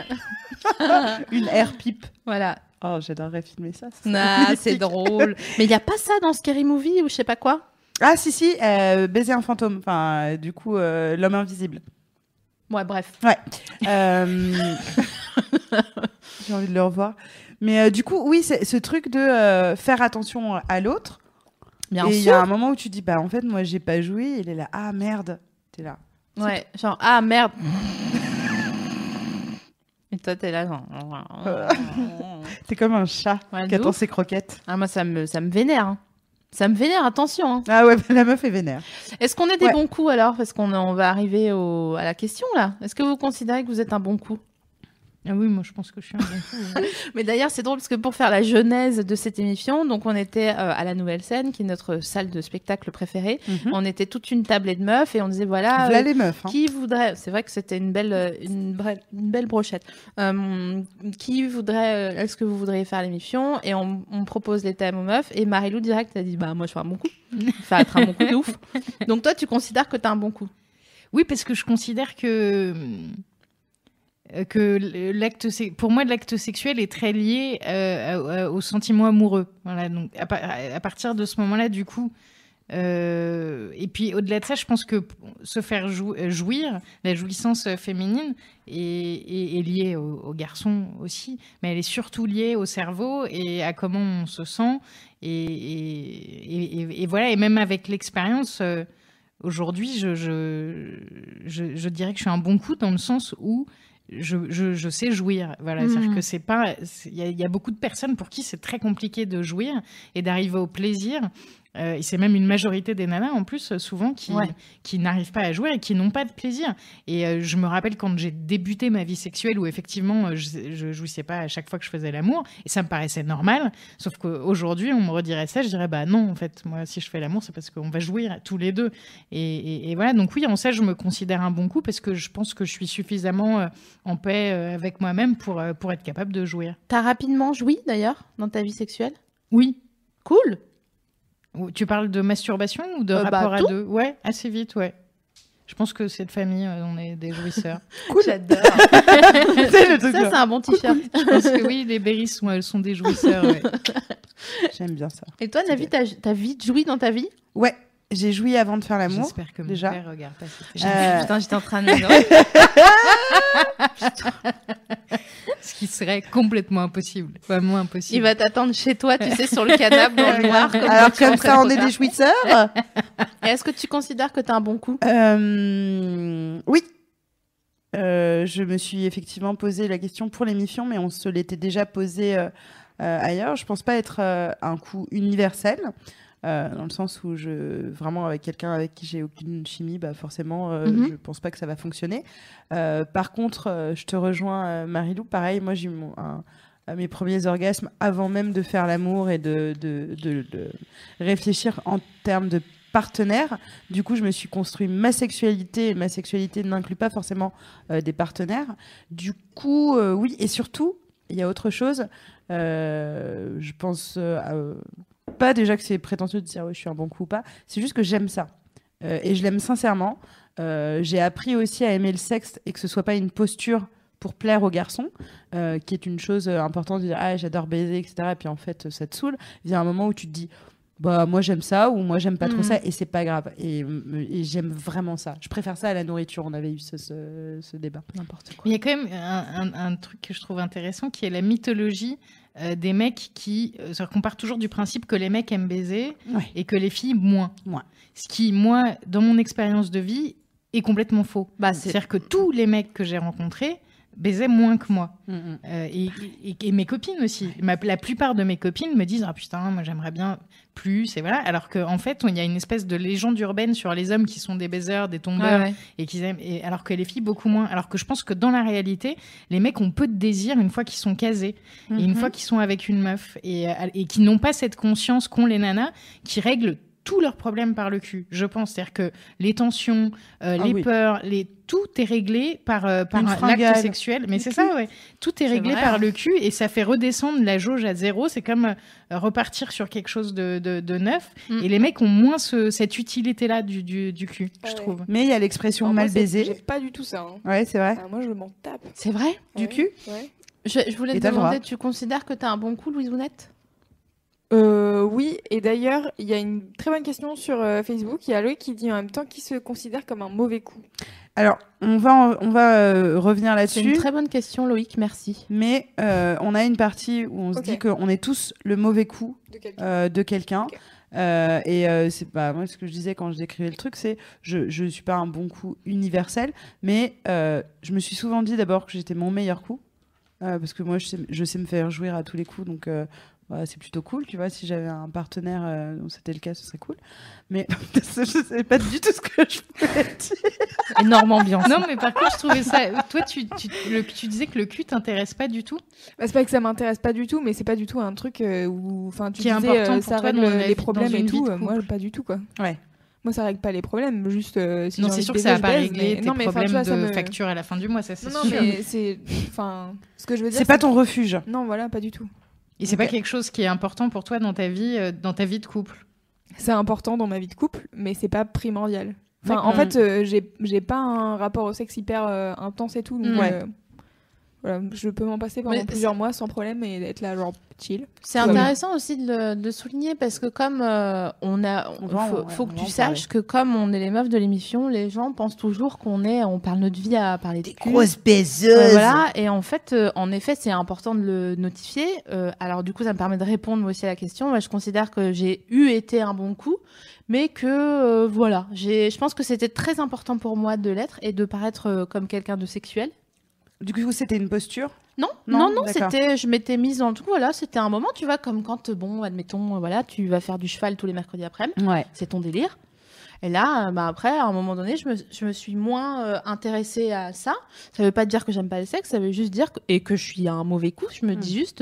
Une air pipe. Voilà. Oh, j'adorerais filmer ça. C'est drôle. Mais il y a pas ça dans Scary Movie ou je sais pas quoi? Ah si, baiser un fantôme. Enfin, du coup, l'homme invisible. Ouais, bref. Ouais. J'ai envie de le revoir. Mais du coup, oui, c'est ce truc de faire attention à l'autre. Bien et sûr. il y a un moment où tu dis, bah en fait, moi, j'ai pas joui. Il est là, ah merde, t'es là. Ouais, genre, ah merde. Et toi, t'es là, genre. T'es comme un chat Ouais, qui attend ses croquettes. Ah, moi, ça me vénère. Hein. Ça me vénère, attention. Hein. Ah ouais, la meuf est vénère. Est-ce qu'on est des bons coups alors? Parce qu'on va arriver à la question là. Est-ce que vous considérez que vous êtes un bon coup? Ah oui, moi je pense que je suis un bon coup. Mais d'ailleurs, c'est drôle parce que pour faire la genèse de cette émission, donc on était à la Nouvelle Scène, qui est notre salle de spectacle préférée. On était toute une tablée de meufs et on disait voilà, les meufs. Hein. Qui voudrait. C'est vrai que c'était une belle brochette. Qui voudrait. Est-ce que vous voudriez faire l'émission? Et on propose les thèmes aux meufs. Et Marie-Lou direct a dit bah moi je fais un bon coup. Enfin, être un bon coup de ouf. Donc toi, tu considères que t'as un bon coup? Oui, parce que je considère que pour moi l'acte sexuel est très lié au sentiment amoureux. Voilà, donc à partir de ce moment-là, du coup, et puis au-delà de ça, je pense que se faire jouir, la jouissance féminine est liée aux garçons aussi, mais elle est surtout liée au cerveau et à comment on se sent et voilà, et même avec l'expérience. Aujourd'hui, je dirais que je suis un bon coup dans le sens où je sais jouir. Voilà, c'est-à-dire que c'est pas. Il y a beaucoup de personnes pour qui c'est très compliqué de jouir et d'arriver au plaisir. Et c'est même une majorité des nanas, en plus, souvent, qui n'arrivent pas à jouer et qui n'ont pas de plaisir. Et je me rappelle quand j'ai débuté ma vie sexuelle, où effectivement, je jouissais pas à chaque fois que je faisais l'amour, et ça me paraissait normal. Sauf qu'aujourd'hui, on me redirait ça, je dirais, bah non, en fait, moi, si je fais l'amour, c'est parce qu'on va jouir tous les deux. Et voilà, donc oui, en ça, je me considère un bon coup, parce que je pense que je suis suffisamment en paix avec moi-même pour être capable de jouir. T'as rapidement joui, d'ailleurs, dans ta vie sexuelle? Oui. Cool. Tu parles de masturbation ou de rapport à deux? Ouais, assez vite, ouais. Je pense que cette famille, on est des jouisseurs. Cool. J'adore. C'est un bon t-shirt. Je pense que oui, les Berry sont des jouisseurs. Ouais. J'aime bien ça. Et toi, Navi, t'as vite joui dans ta vie? Ouais. J'ai joui avant de faire l'amour. J'espère que mon déjà. père regarde pas cette Putain, j'étais en train de me Ce qui serait complètement impossible. Vraiment impossible. Il va t'attendre chez toi, tu sais, sur le canapé dans le noir. Alors comme ça, on est des jouisseurs. Et est-ce que tu considères que t'as un bon coup? Oui. Je me suis effectivement posé la question pour l'émission, mais on se l'était déjà posé ailleurs. Je pense pas être un coup universel. Dans le sens où vraiment avec quelqu'un avec qui j'ai aucune chimie, bah forcément, je pense pas que ça va fonctionner. Par contre, je te rejoins, Marie-Lou. Pareil, moi j'ai eu mes premiers orgasmes avant même de faire l'amour et de réfléchir en termes de partenaire. Du coup, je me suis construit ma sexualité. Et ma sexualité n'inclut pas forcément des partenaires. Du coup, oui. Et surtout, il y a autre chose. Je pense pas déjà que c'est prétentieux de dire je suis un bon coup ou pas, c'est juste que j'aime ça et je l'aime sincèrement. J'ai appris aussi à aimer le sexe et que ce soit pas une posture pour plaire aux garçons, qui est une chose importante de dire j'adore baiser, etc. Et puis en fait ça te saoule. Il y a un moment où tu te dis bah moi j'aime ça ou moi j'aime pas trop ça et c'est pas grave et j'aime vraiment ça. Je préfère ça à la nourriture. On avait eu ce débat. N'importe quoi. Il y a quand même un truc que je trouve intéressant qui est la mythologie des mecs c'est-à-dire qu'on part toujours du principe que les mecs aiment baiser et que les filles moins. Ce qui, moi, dans mon expérience de vie, est complètement faux. C'est-à-dire que tous les mecs que j'ai rencontrés baisaient moins que moi. Et mes copines aussi. La plupart de mes copines me disent « Ah putain, moi j'aimerais bien plus. » Et voilà. Alors qu'en fait, il y a une espèce de légende urbaine sur les hommes qui sont des baiseurs, des tombeurs, et qu'ils aiment, alors que les filles, beaucoup moins. Alors que je pense que dans la réalité, les mecs ont peu de désir une fois qu'ils sont casés, et une fois qu'ils sont avec une meuf, et qui n'ont pas cette conscience qu'ont les nanas, qui règlent tous leurs problèmes par le cul, je pense. C'est-à-dire que les tensions, peurs, tout est réglé par l'acte sexuel. Mais c'est ça, ouais. Tout est réglé par le cul et ça fait redescendre la jauge à zéro. C'est comme repartir sur quelque chose de neuf. Et les mecs ont moins cette utilité-là du cul, je trouve. Mais il y a l'expression mal baisé. J'ai pas du tout ça. Hein. Ouais, c'est vrai. Moi, je m'en tape. C'est vrai? Du cul? Ouais. Je voulais te demander, tu considères que t'as un bon coup, Louise Ounette? Oui, et d'ailleurs, il y a une très bonne question sur Facebook. Il y a Loïc qui dit en même temps qu'il se considère comme un mauvais coup. Alors, on va revenir là-dessus. C'est une très bonne question, Loïc, merci. Mais on a une partie où on se dit qu'on est tous le mauvais coup de quelqu'un. Okay. C'est pas moi ce que je disais quand je décrivais le truc, c'est je suis pas un bon coup universel, mais je me suis souvent dit d'abord que j'étais mon meilleur coup parce que moi je sais me faire jouir à tous les coups, donc c'est plutôt cool, tu vois. Si j'avais un partenaire dont c'était le cas, ce serait cool. Mais je savais pas du tout ce que je voulais dire. Énorme ambiance. Non, mais par contre, je trouvais ça. Toi, tu disais que le cul t'intéresse pas du tout. C'est pas que ça m'intéresse pas du tout, mais c'est pas du tout un truc où, enfin, tu qui disais, est important pour ça toi règle les problèmes et tout. Moi, pas du tout, quoi. Ouais. Moi, ça règle pas les problèmes, juste si non, c'est sûr que ça va pas régler tes problèmes de facture à la fin du mois, ça c'est sûr. Non, mais c'est, enfin, ce que je veux dire. C'est pas ton refuge. Non, voilà, pas du tout. Et c'est pas quelque chose qui est important pour toi dans ta vie de couple. C'est important dans ma vie de couple, mais c'est pas primordial. Enfin, en fait, j'ai pas un rapport au sexe hyper intense et tout, donc voilà, je peux m'en passer pendant plusieurs mois sans problème et être là genre chill. C'est intéressant aussi de souligner parce que comme faut que tu saches que comme on est les meufs de l'émission, les gens pensent toujours on parle notre vie à parler des grosses baiseuses. Voilà, et en fait, en effet, c'est important de le notifier. Alors du coup, ça me permet de répondre moi aussi à la question. Moi, je considère que j'ai été un bon coup, mais que voilà, je pense que c'était très important pour moi de l'être et de paraître comme quelqu'un de sexuel. Du coup, c'était une posture ? Non, je m'étais mise dans le truc, voilà, c'était un moment, tu vois, comme quand, admettons, voilà, tu vas faire du cheval tous les mercredis après-midi, c'est ton délire. Et là, après, à un moment donné, je me suis moins intéressée à ça. Ça veut pas dire que j'aime pas le sexe, ça veut juste dire que je suis un mauvais coup. Je me dis juste,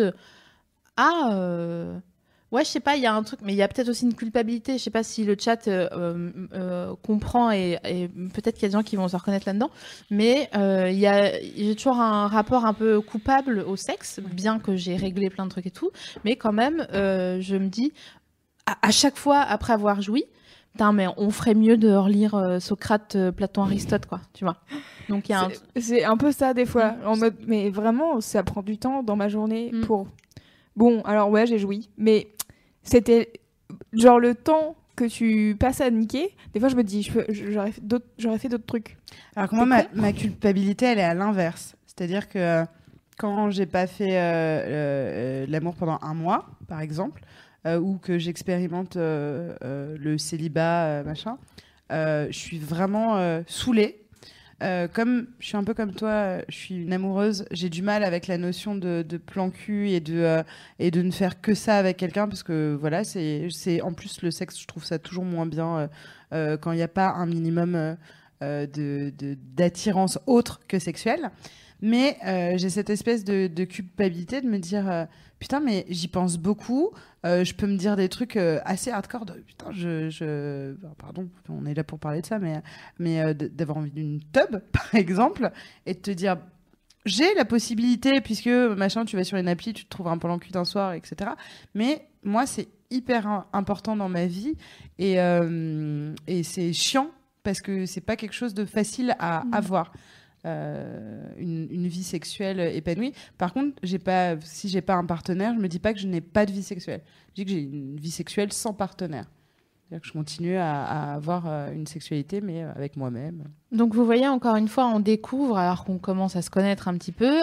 ouais, je sais pas, il y a un truc, mais il y a peut-être aussi une culpabilité. Je sais pas si le chat comprend et peut-être qu'il y a des gens qui vont se reconnaître là-dedans. Mais j'ai toujours un rapport un peu coupable au sexe, bien que j'ai réglé plein de trucs et tout. Mais quand même, je me dis, à chaque fois après avoir joui, putain, mais on ferait mieux de relire Socrate, Platon, Aristote, quoi, tu vois. Donc c'est un peu ça des fois, en mode, mais vraiment, ça prend du temps dans ma journée pour. Bon, alors ouais, j'ai joui, mais c'était genre le temps que tu passes à niquer. Des fois, je me dis, j'aurais fait d'autres trucs. Alors que moi, ma culpabilité, elle est à l'inverse. C'est-à-dire que quand j'ai pas fait l'amour pendant un mois, par exemple, ou que j'expérimente le célibat, machin, je suis vraiment saoulée. Comme je suis un peu comme toi, je suis une amoureuse, j'ai du mal avec la notion de plan cul et de ne faire que ça avec quelqu'un parce que voilà, c'est en plus le sexe, je trouve ça toujours moins bien quand il n'y a pas un minimum d'attirance autre que sexuelle. Mais j'ai cette espèce de culpabilité de me dire putain, mais j'y pense beaucoup. Je peux me dire des trucs assez hardcore. Putain, pardon, on est là pour parler de ça, mais d'avoir envie d'une tub, par exemple, et de te dire j'ai la possibilité, puisque machin, tu vas sur une appli, tu te trouves un plan cul d'un soir, etc. Mais moi, c'est hyper important dans ma vie et c'est chiant parce que c'est pas quelque chose de facile à avoir. Une vie sexuelle épanouie. Par contre, si j'ai pas un partenaire, je me dis pas que je n'ai pas de vie sexuelle. Je dis que j'ai une vie sexuelle sans partenaire. C'est-à-dire que je continue à avoir une sexualité, mais avec moi-même. Donc vous voyez, encore une fois, on découvre, alors qu'on commence à se connaître un petit peu,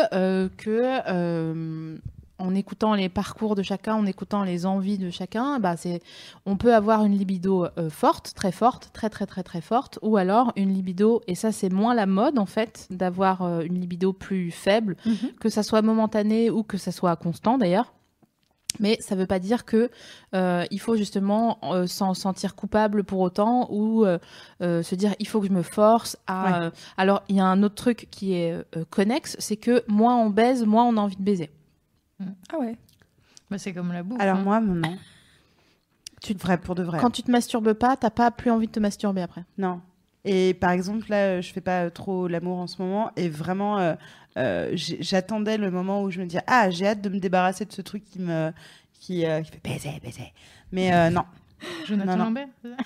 en écoutant les parcours de chacun, en écoutant les envies de chacun, on peut avoir une libido forte, très très très très forte, ou alors une libido, et ça c'est moins la mode en fait, d'avoir une libido plus faible, que ça soit momentané ou que ça soit constant d'ailleurs. Mais ça ne veut pas dire que il faut justement s'en sentir coupable pour autant ou se dire il faut que je me force à... Alors il y a un autre truc qui est connexe, c'est que moins on baise, moins on a envie de baiser. Ah ouais. C'est comme la bouffe. Alors moi, non. Pour de vrai. Quand tu te masturbes pas, t'as pas plus envie de te masturber après. Non. Et par exemple, là, je fais pas trop l'amour en ce moment. Et vraiment, j'attendais le moment où je me dis j'ai hâte de me débarrasser de ce truc qui fait baiser. Mais non. Jonathan Lambert.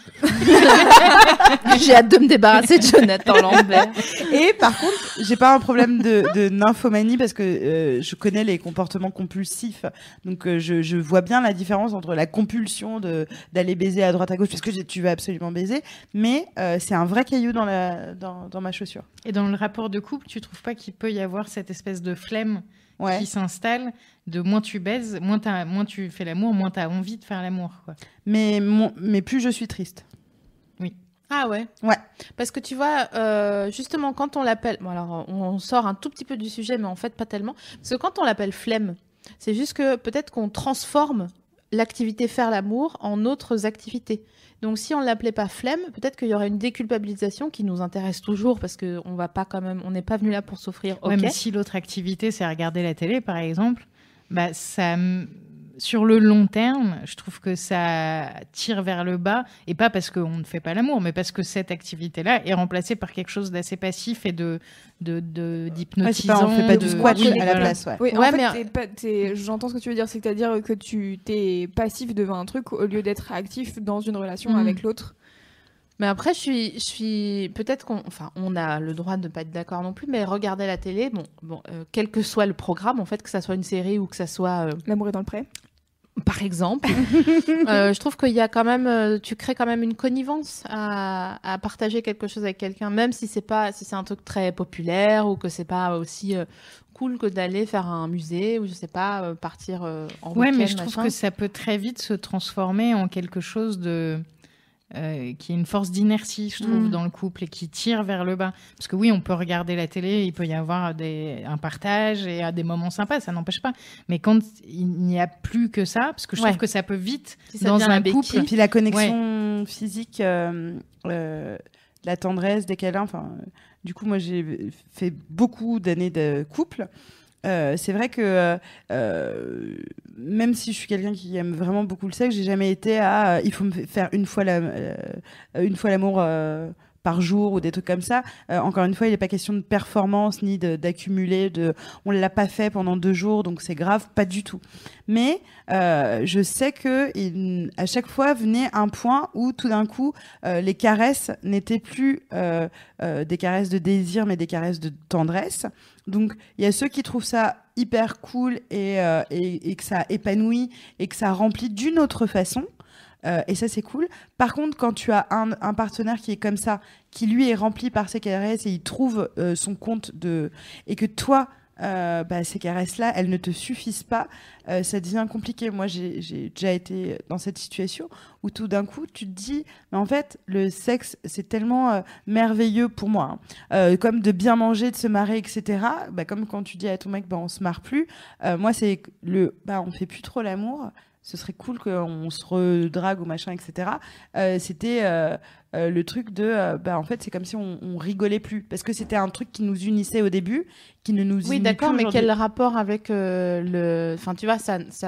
J'ai hâte de me débarrasser de Jonathan Lambert. Et par contre, j'ai pas un problème de nymphomanie parce que je connais les comportements compulsifs. Donc je vois bien la différence entre la compulsion d'aller baiser à droite à gauche parce que tu veux absolument baiser, mais c'est un vrai caillou dans ma chaussure. Et dans le rapport de couple, tu trouves pas qu'il peut y avoir cette espèce de flemme qui s'installe, de moins tu baises, moins tu fais l'amour, moins tu as envie de faire l'amour, quoi. Mais plus je suis triste. Oui. Ah ouais. Ouais. Parce que tu vois, justement, quand on l'appelle... Bon, alors, on sort un tout petit peu du sujet, mais en fait, pas tellement. Parce que quand on l'appelle flemme, c'est juste que peut-être qu'on transforme l'activité faire l'amour en autres activités. Donc, si on ne l'appelait pas flemme, peut-être qu'il y aurait une déculpabilisation qui nous intéresse toujours parce qu'on va pas quand même, on n'est pas venu là pour souffrir. Ouais, mais si l'autre activité, c'est regarder la télé, par exemple, bah, ça, sur le long terme, je trouve que ça tire vers le bas, et pas parce qu'on ne fait pas l'amour, mais parce que cette activité-là est remplacée par quelque chose d'assez passif et d'hypnotisant. On fait pas du squat à la place. Ouais. Oui, en fait, j'entends ce que tu veux dire, c'est-à-dire que tu t'es passif devant un truc au lieu d'être actif dans une relation avec l'autre. Mais après, je suis peut-être on a le droit de ne pas être d'accord non plus, mais regarder la télé, quel que soit le programme, en fait, que ça soit une série ou que ça soit L'amour est dans le pré. Par exemple, je trouve qu'il y a quand même, tu crées quand même une connivence à partager quelque chose avec quelqu'un, même si c'est un truc très populaire ou que c'est pas aussi cool que d'aller faire un musée ou je sais pas partir en week-end. Ouais, mais je trouve que ça peut très vite se transformer en quelque chose de qui est une force d'inertie, je trouve, dans le couple et qui tire vers le bas. Parce que oui, on peut regarder la télé, il peut y avoir un partage et des moments sympas, ça n'empêche pas. Mais quand il n'y a plus que ça, parce que je trouve que ça peut vite, dans un couple... Et puis la connexion physique, la tendresse, des câlins, du coup, moi, j'ai fait beaucoup d'années de couple. C'est vrai que même si je suis quelqu'un qui aime vraiment beaucoup le sexe, j'ai jamais été à il faut me faire une fois l'amour par jour ou des trucs comme ça. Encore une fois, il n'est pas question de performance ni d'accumuler. On l'a pas fait pendant 2 jours, donc c'est grave, pas du tout. Mais je sais que à chaque fois venait un point où tout d'un coup les caresses n'étaient plus des caresses de désir, mais des caresses de tendresse. Donc il y a ceux qui trouvent ça hyper cool et que ça épanouit et que ça remplit d'une autre façon. Et ça, c'est cool. Par contre, quand tu as un partenaire qui est comme ça, qui lui est rempli par ses caresses et il trouve son compte et que toi, ces caresses-là, elles ne te suffisent pas, ça devient compliqué. Moi, j'ai déjà été dans cette situation où tout d'un coup, tu te dis, mais en fait, le sexe, c'est tellement merveilleux pour moi. Comme de bien manger, de se marrer, etc. Comme quand tu dis à ton mec, on se marre plus. Moi, c'est on fait plus trop l'amour. Ce serait cool qu'on se redrague ou machin, etc. C'était le truc de... en fait, c'est comme si on rigolait plus. Parce que c'était un truc qui nous unissait au début, qui ne nous unit plus. Oui, d'accord, mais quel rapport avec le... Enfin, tu vois,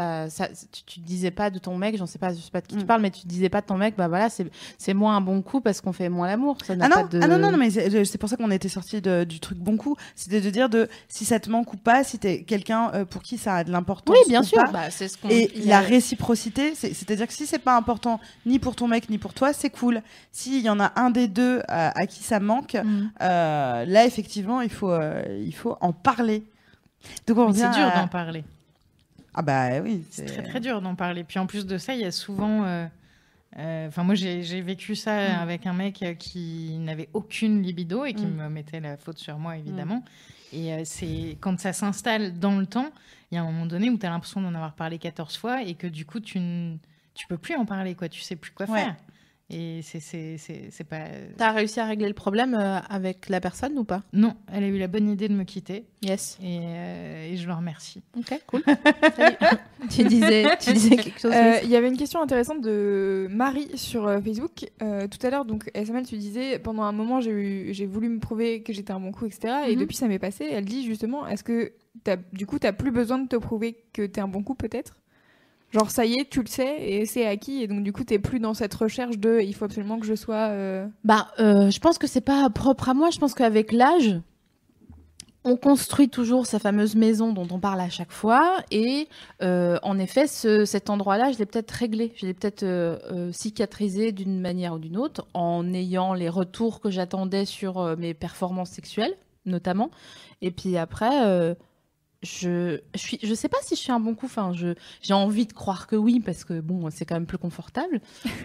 tu disais pas de ton mec, je sais pas de qui tu parles, mais tu disais pas de ton mec, voilà, c'est moins un bon coup parce qu'on fait moins l'amour. Ça n'a pas de... non, mais c'est pour ça qu'on était sortis du truc bon coup. C'était de dire si ça te manque ou pas, si t'es quelqu'un pour qui ça a de l'importance. Oui, bien sûr. C'est ce qu'on... Et la réciprocité, c'est-à-dire que si c'est pas important ni pour ton mec ni pour toi, c'est cool. S'il y en a un des deux à qui ça manque, là effectivement il faut en parler. Donc c'est dur d'en parler. Ah bah oui, c'est très très dur d'en parler. Puis en plus de ça, il y a souvent moi j'ai vécu ça avec un mec qui n'avait aucune libido et qui me mettait la faute sur moi évidemment. Et c'est quand ça s'installe dans le temps, il y a un moment donné où tu as l'impression d'en avoir parlé 14 fois et que du coup tu peux plus en parler, quoi. Tu sais plus quoi faire. Et c'est pas... T'as réussi à régler le problème avec la personne ou pas? Non, elle a eu la bonne idée de me quitter. Yes. Et je le remercie. Ok, cool. tu disais quelque chose. Il y avait une question intéressante de Marie sur Facebook. Tout à l'heure, donc SML, tu disais, pendant un moment, j'ai voulu me prouver que j'étais un bon coup, etc. Et depuis, ça m'est passé. Elle dit justement, est-ce que t'as plus besoin de te prouver que t'es un bon coup, peut-être? Genre, ça y est, tu le sais, et c'est acquis, et donc du coup, t'es plus dans cette recherche de il faut absolument que je sois. Je pense que c'est pas propre à moi. Je pense qu'avec l'âge, On construit toujours sa fameuse maison dont on parle à chaque fois. Et en effet, cet endroit-là, je l'ai peut-être réglé. Je l'ai peut-être cicatrisé d'une manière ou d'une autre en ayant les retours que j'attendais sur mes performances sexuelles, notamment. Et puis après, je sais pas si je suis un bon coup. Enfin, j'ai envie de croire que oui, parce que bon, c'est quand même plus confortable.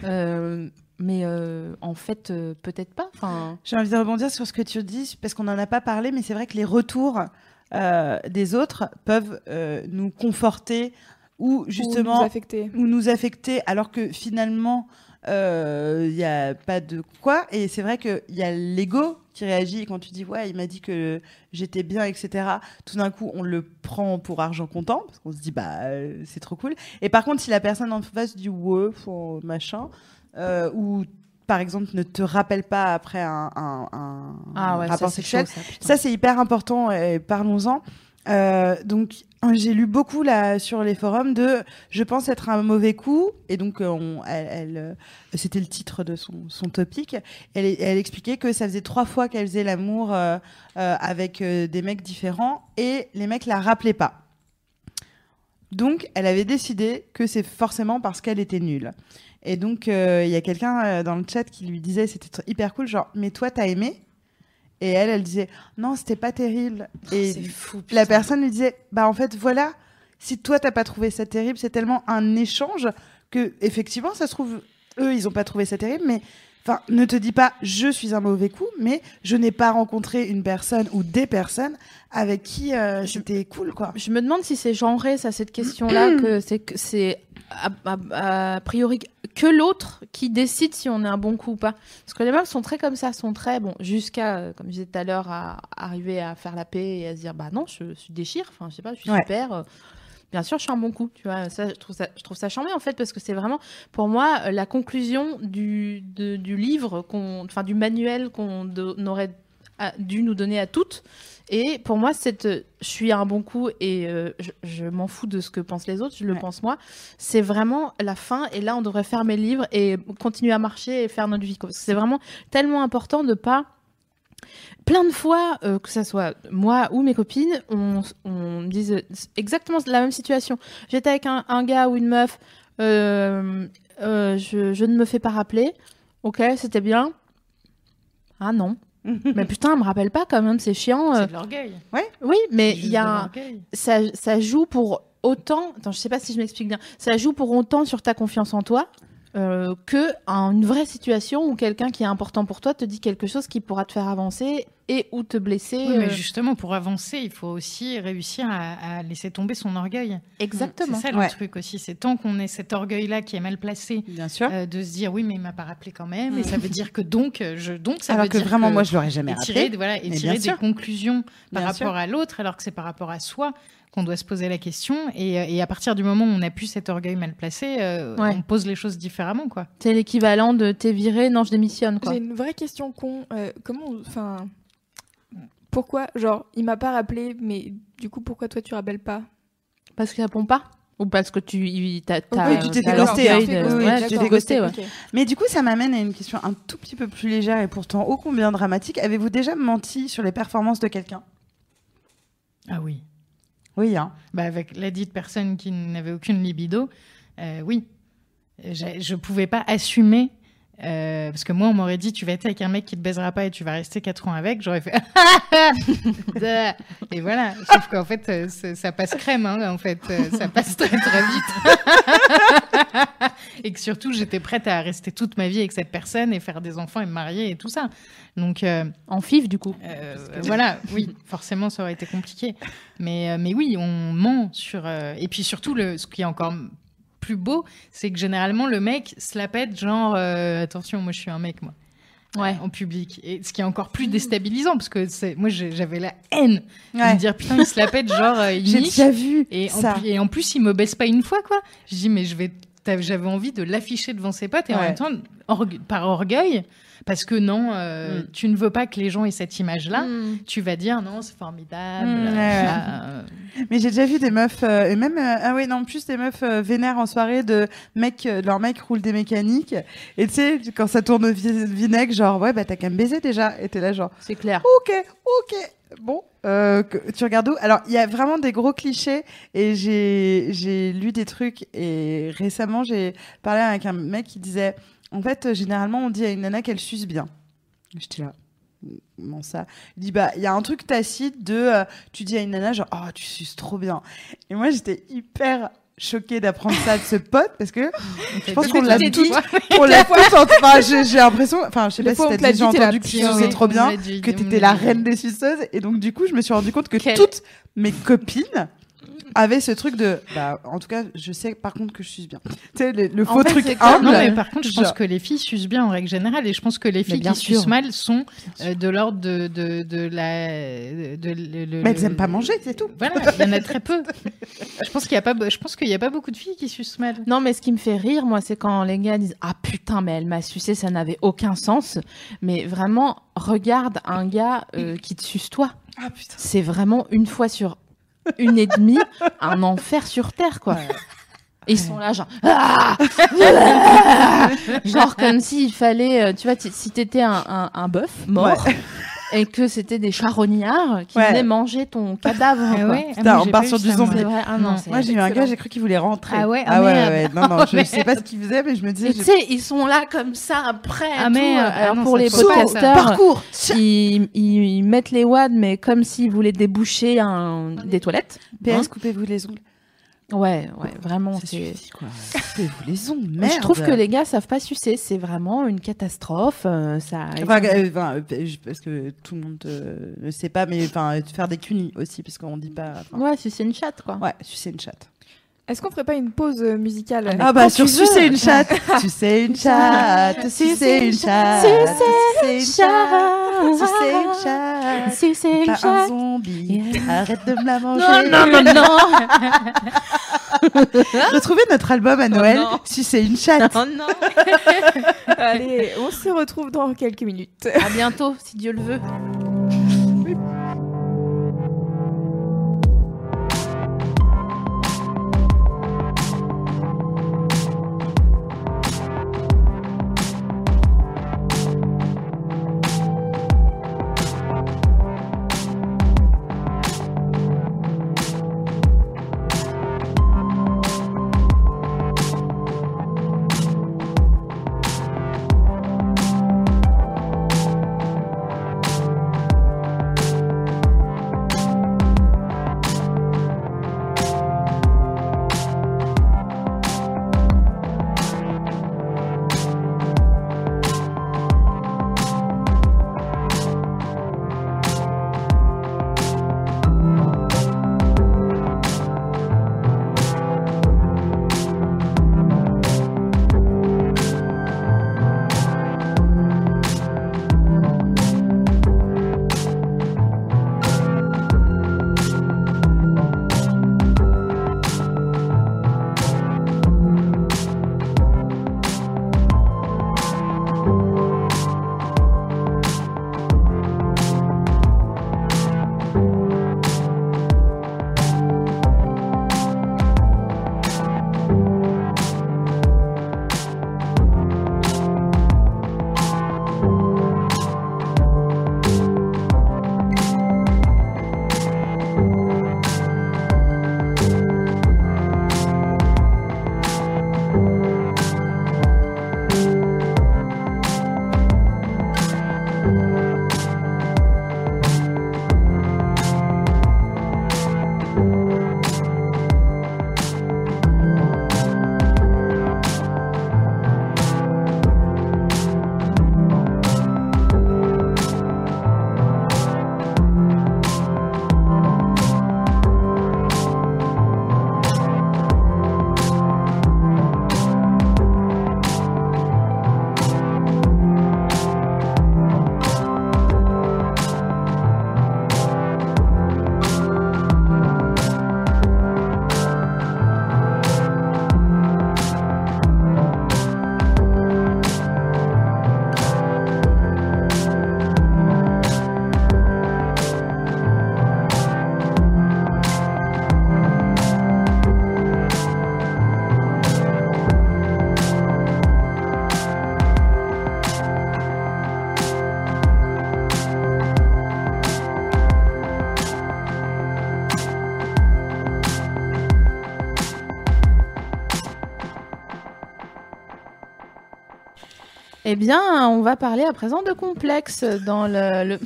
Mais en fait, peut-être pas. Enfin... J'ai envie de rebondir sur ce que tu dis, parce qu'on n'en a pas parlé, mais c'est vrai que les retours des autres peuvent nous conforter ou justement ou nous affecter, alors que finalement, il n'y a pas de quoi. Et c'est vrai qu'il y a l'ego qui réagit quand tu dis « ouais, il m'a dit que j'étais bien, etc. » Tout d'un coup, on le prend pour argent comptant, parce qu'on se dit « bah, c'est trop cool ». Et par contre, si la personne en face dit « ouais, machin », ou par exemple ne te rappelle pas après un rapport sexuel, ça c'est hyper important, et parlons-en. Donc j'ai lu beaucoup là sur les forums de je pense être un mauvais coup, et donc c'était le titre de son topic. Elle expliquait que ça faisait 3 fois qu'elle faisait l'amour avec des mecs différents et les mecs la rappelaient pas. Donc elle avait décidé que c'est forcément parce qu'elle était nulle. Et donc, il y a quelqu'un dans le chat qui lui disait, c'était hyper cool, genre, mais toi, t'as aimé ? Et elle disait, non, c'était pas terrible. Et c'est fou, la personne lui disait, bah en fait, voilà, si toi, t'as pas trouvé ça terrible, c'est tellement un échange que, effectivement, ça se trouve, eux, ils ont pas trouvé ça terrible, mais enfin, ne te dis pas, je suis un mauvais coup, mais je n'ai pas rencontré une personne ou des personnes avec qui c'était cool, quoi. Je me demande si c'est genré, ça, cette question-là, que c'est a priori que l'autre qui décide si on est un bon coup ou pas. Parce que les meufs sont très comme ça, sont très, bon, jusqu'à, comme je disais tout à l'heure, à arriver à faire la paix et à se dire, bah non, je déchire, enfin, je sais pas, je suis super. Bien sûr, je suis un bon coup, tu vois. Ça, je trouve ça charmant, en fait, parce que c'est vraiment, pour moi, la conclusion du livre, du manuel qu'on aurait dû nous donner à toutes. Et pour moi, je suis un bon coup et je m'en fous de ce que pensent les autres, je le pense moi. C'est vraiment la fin, et là, on devrait fermer le livre et continuer à marcher et faire notre vie. Parce que c'est vraiment tellement important de pas... Plein de fois, que ça soit moi ou mes copines, on me dise exactement la même situation. J'étais avec un gars ou une meuf, je ne me fais pas rappeler. Ok, c'était bien. Ah non. Mais putain, me rappelle pas quand même, c'est chiant. C'est de l'orgueil. Ouais. Oui, mais il y a ça joue pour autant. Attends, je sais pas si je m'explique bien. Ça joue pour autant sur ta confiance en toi que une vraie situation où quelqu'un qui est important pour toi te dit quelque chose qui pourra te faire avancer et ou te blesser. Oui, mais justement, pour avancer, il faut aussi réussir à laisser tomber son orgueil. Exactement. C'est ça le truc aussi. C'est tant qu'on ait cet orgueil-là qui est mal placé, bien sûr, de se dire oui, mais il m'a pas rappelé quand même, et ça veut dire que donc ça alors veut que dire vraiment que, moi je l'aurais jamais rappelé. Et tirer des conclusions par bien rapport sûr. à l'autre, alors que c'est par rapport à soi qu'on doit se poser la question, et à partir du moment où on n'a plus cet orgueil mal placé, on pose les choses différemment, quoi. C'est l'équivalent de t'es viré, non je démissionne, quoi. J'ai une vraie question con. Pourquoi, genre, il m'a pas rappelé, mais du coup, pourquoi toi tu rappelles pas ? Parce qu'il répond pas ? Ou parce que tu t'es ghosté. Mais du coup, ça m'amène à une question un tout petit peu plus légère et pourtant ô combien dramatique. Avez-vous déjà menti sur les performances de quelqu'un ? Ah oui. Oui, hein. Bah avec la dite personne qui n'avait aucune libido, oui. Je pouvais pas assumer, parce que moi, on m'aurait dit, tu vas être avec un mec qui te baisera pas et tu vas rester 4 ans avec, j'aurais fait et voilà. Sauf qu'en fait, ça passe crème, hein, en fait. Ça passe très, très vite. Et que surtout, j'étais prête à rester toute ma vie avec cette personne et faire des enfants et me marier et tout ça. Donc, en FIV, du coup. Voilà, oui, forcément, ça aurait été compliqué. Mais oui, on ment sur... Et puis surtout, ce qui est encore plus beau, c'est que généralement, le mec se la pète, genre, attention, moi, je suis un mec, moi. Ouais. En public. Et ce qui est encore plus déstabilisant, parce que moi, j'avais la haine de me dire, putain, il se la pète, genre, il j'ai nique. déjà vu et ça. En plus, il me baisse pas une fois, quoi. Je dis, mais j'avais envie de l'afficher devant ses potes, et en même temps, par orgueil, parce que non, tu ne veux pas que les gens aient cette image-là, tu vas dire, non, c'est formidable. Mais j'ai déjà vu des meufs, et même, en plus des meufs vénères en soirée de mecs, leur mec roule des mécaniques, et tu sais, quand ça tourne au vinaigre, genre, ouais, bah t'as qu'à me baiser déjà, et t'es là, genre, c'est clair. ok. Bon, tu regardes où? Alors, il y a vraiment des gros clichés et j'ai lu des trucs et récemment, j'ai parlé avec un mec qui disait, en fait, généralement, on dit à une nana qu'elle suce bien. J'étais là. Comment ça? Il dit, il y a un truc tacite de, tu dis à une nana genre, oh, tu suces trop bien. Et moi, j'étais hyper choquée d'apprendre ça de ce pote parce que je pense qu'on l'a tous enfin j'ai l'impression, enfin je sais pas si t'as déjà entendu que tu suçais trop bien, que t'étais la reine des suceuses, et donc du coup je me suis rendu compte que toutes mes copines avaient ce truc de en tout cas je sais par contre que je suce bien, tu sais le faux truc humble. Non mais par contre je pense que les filles sucent bien en règle générale, et je pense que les filles qui sucent mal sont de l'ordre de la mais elles aiment pas manger, c'est tout. Voilà, il y en a très peu. Je pense qu'il y a pas beaucoup de filles qui sucent mal. Non mais ce qui me fait rire moi, c'est quand les gars disent ah putain mais elle m'a sucé, ça n'avait aucun sens. Mais vraiment regarde un gars qui te suce toi. Ah putain. C'est vraiment une fois sur 1,5 un enfer sur terre quoi. Et ils sont là genre genre comme s'il fallait tu vois si t'étais un bœuf mort et que c'était des charognards qui venaient manger ton cadavre. On part sur du zombie. Moi j'ai eu un gars, j'ai cru qu'il voulait rentrer. Non, je sais pas ce qu'il faisait, mais je me disais. Tu sais, ils sont là comme ça après. Alors pour les podcasteurs, parcours. Ils mettent les wads, mais comme s'ils voulaient déboucher des toilettes. PS, coupez-vous les ongles. Ouais, vraiment. C'est quoi. Coupez-vous les ongles, merde. Je trouve que les gars savent pas sucer, c'est vraiment une catastrophe. Parce que tout le monde ne sait pas, mais faire des cunis aussi, parce qu'on dit pas. Ouais, sucer une chatte, quoi. Ouais, sucer une chatte. Est-ce qu'on ferait pas une pause musicale? Sur sucer une chatte. Sucer une chatte. Sucer une chatte. Sucer une chatte. Sucer une chatte. Sucer une chatte. Un zombie. Arrête de me la manger. Non. Retrouvez notre album à Noël. Sucer une chatte. Oh non. Allez, on se retrouve dans quelques minutes. À bientôt, si Dieu le veut. Eh bien, on va parler à présent de complexe dans le...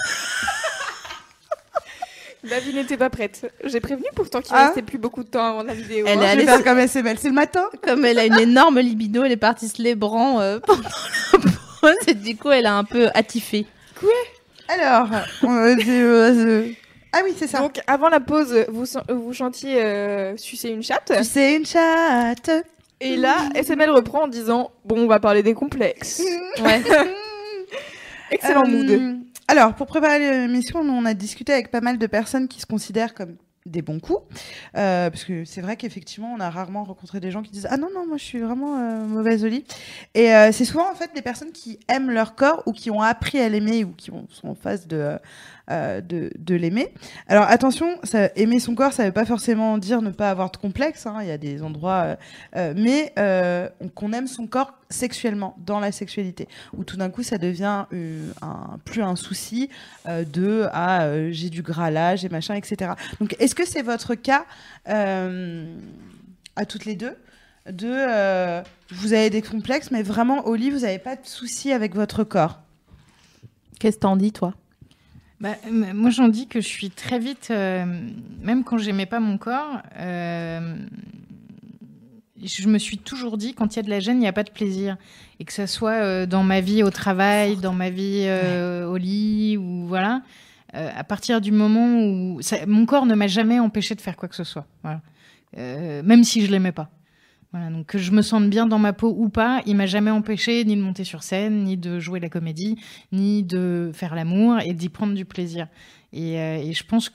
La vie n'était pas prête. J'ai prévenu pourtant qu'il restait plus beaucoup de temps avant la vidéo. Elle est allée faire comme SML, c'est le matin. Comme elle a une énorme libido, elle est partie se lébran pendant la pause et du coup, elle a un peu attifé. Quoi ? Alors, ah oui, c'est ça. Donc, avant la pause, vous chantiez Sucer une chatte. Sucer une chatte. Et là, SML reprend en disant bon, on va parler des complexes. Ouais. Excellent mood. Alors, pour préparer l'émission, nous, on a discuté avec pas mal de personnes qui se considèrent comme des bons coups. Parce que c'est vrai qu'effectivement, on a rarement rencontré des gens qui disent « Ah non, moi, je suis vraiment mauvaise au lit. » Et c'est souvent, en fait, des personnes qui aiment leur corps ou qui ont appris à l'aimer ou qui sont en phase de l'aimer. Alors, attention, aimer son corps, ça veut pas forcément dire ne pas avoir de complexe. Hein. Il y a des endroits... mais qu'on aime son corps sexuellement, dans la sexualité. Où tout d'un coup, ça devient plus un souci j'ai du gras là, j'ai machin, etc. Donc, est-ce que c'est votre cas à toutes les deux vous avez des complexes, mais vraiment, au lit, vous n'avez pas de soucis avec votre corps? Qu'est-ce que t'en dis, toi? Moi, j'en dis que je suis très vite, même quand j'aimais pas mon corps, je me suis toujours dit, quand il y a de la gêne, il n'y a pas de plaisir. Et que ça soit dans ma vie au travail, dans ma vie au lit, ou voilà. À partir du moment où... mon corps ne m'a jamais empêché de faire quoi que ce soit. Voilà. Même si je l'aimais pas. Voilà, donc que je me sente bien dans ma peau ou pas, il m'a jamais empêché ni de monter sur scène, ni de jouer la comédie, ni de faire l'amour et d'y prendre du plaisir. Et je pense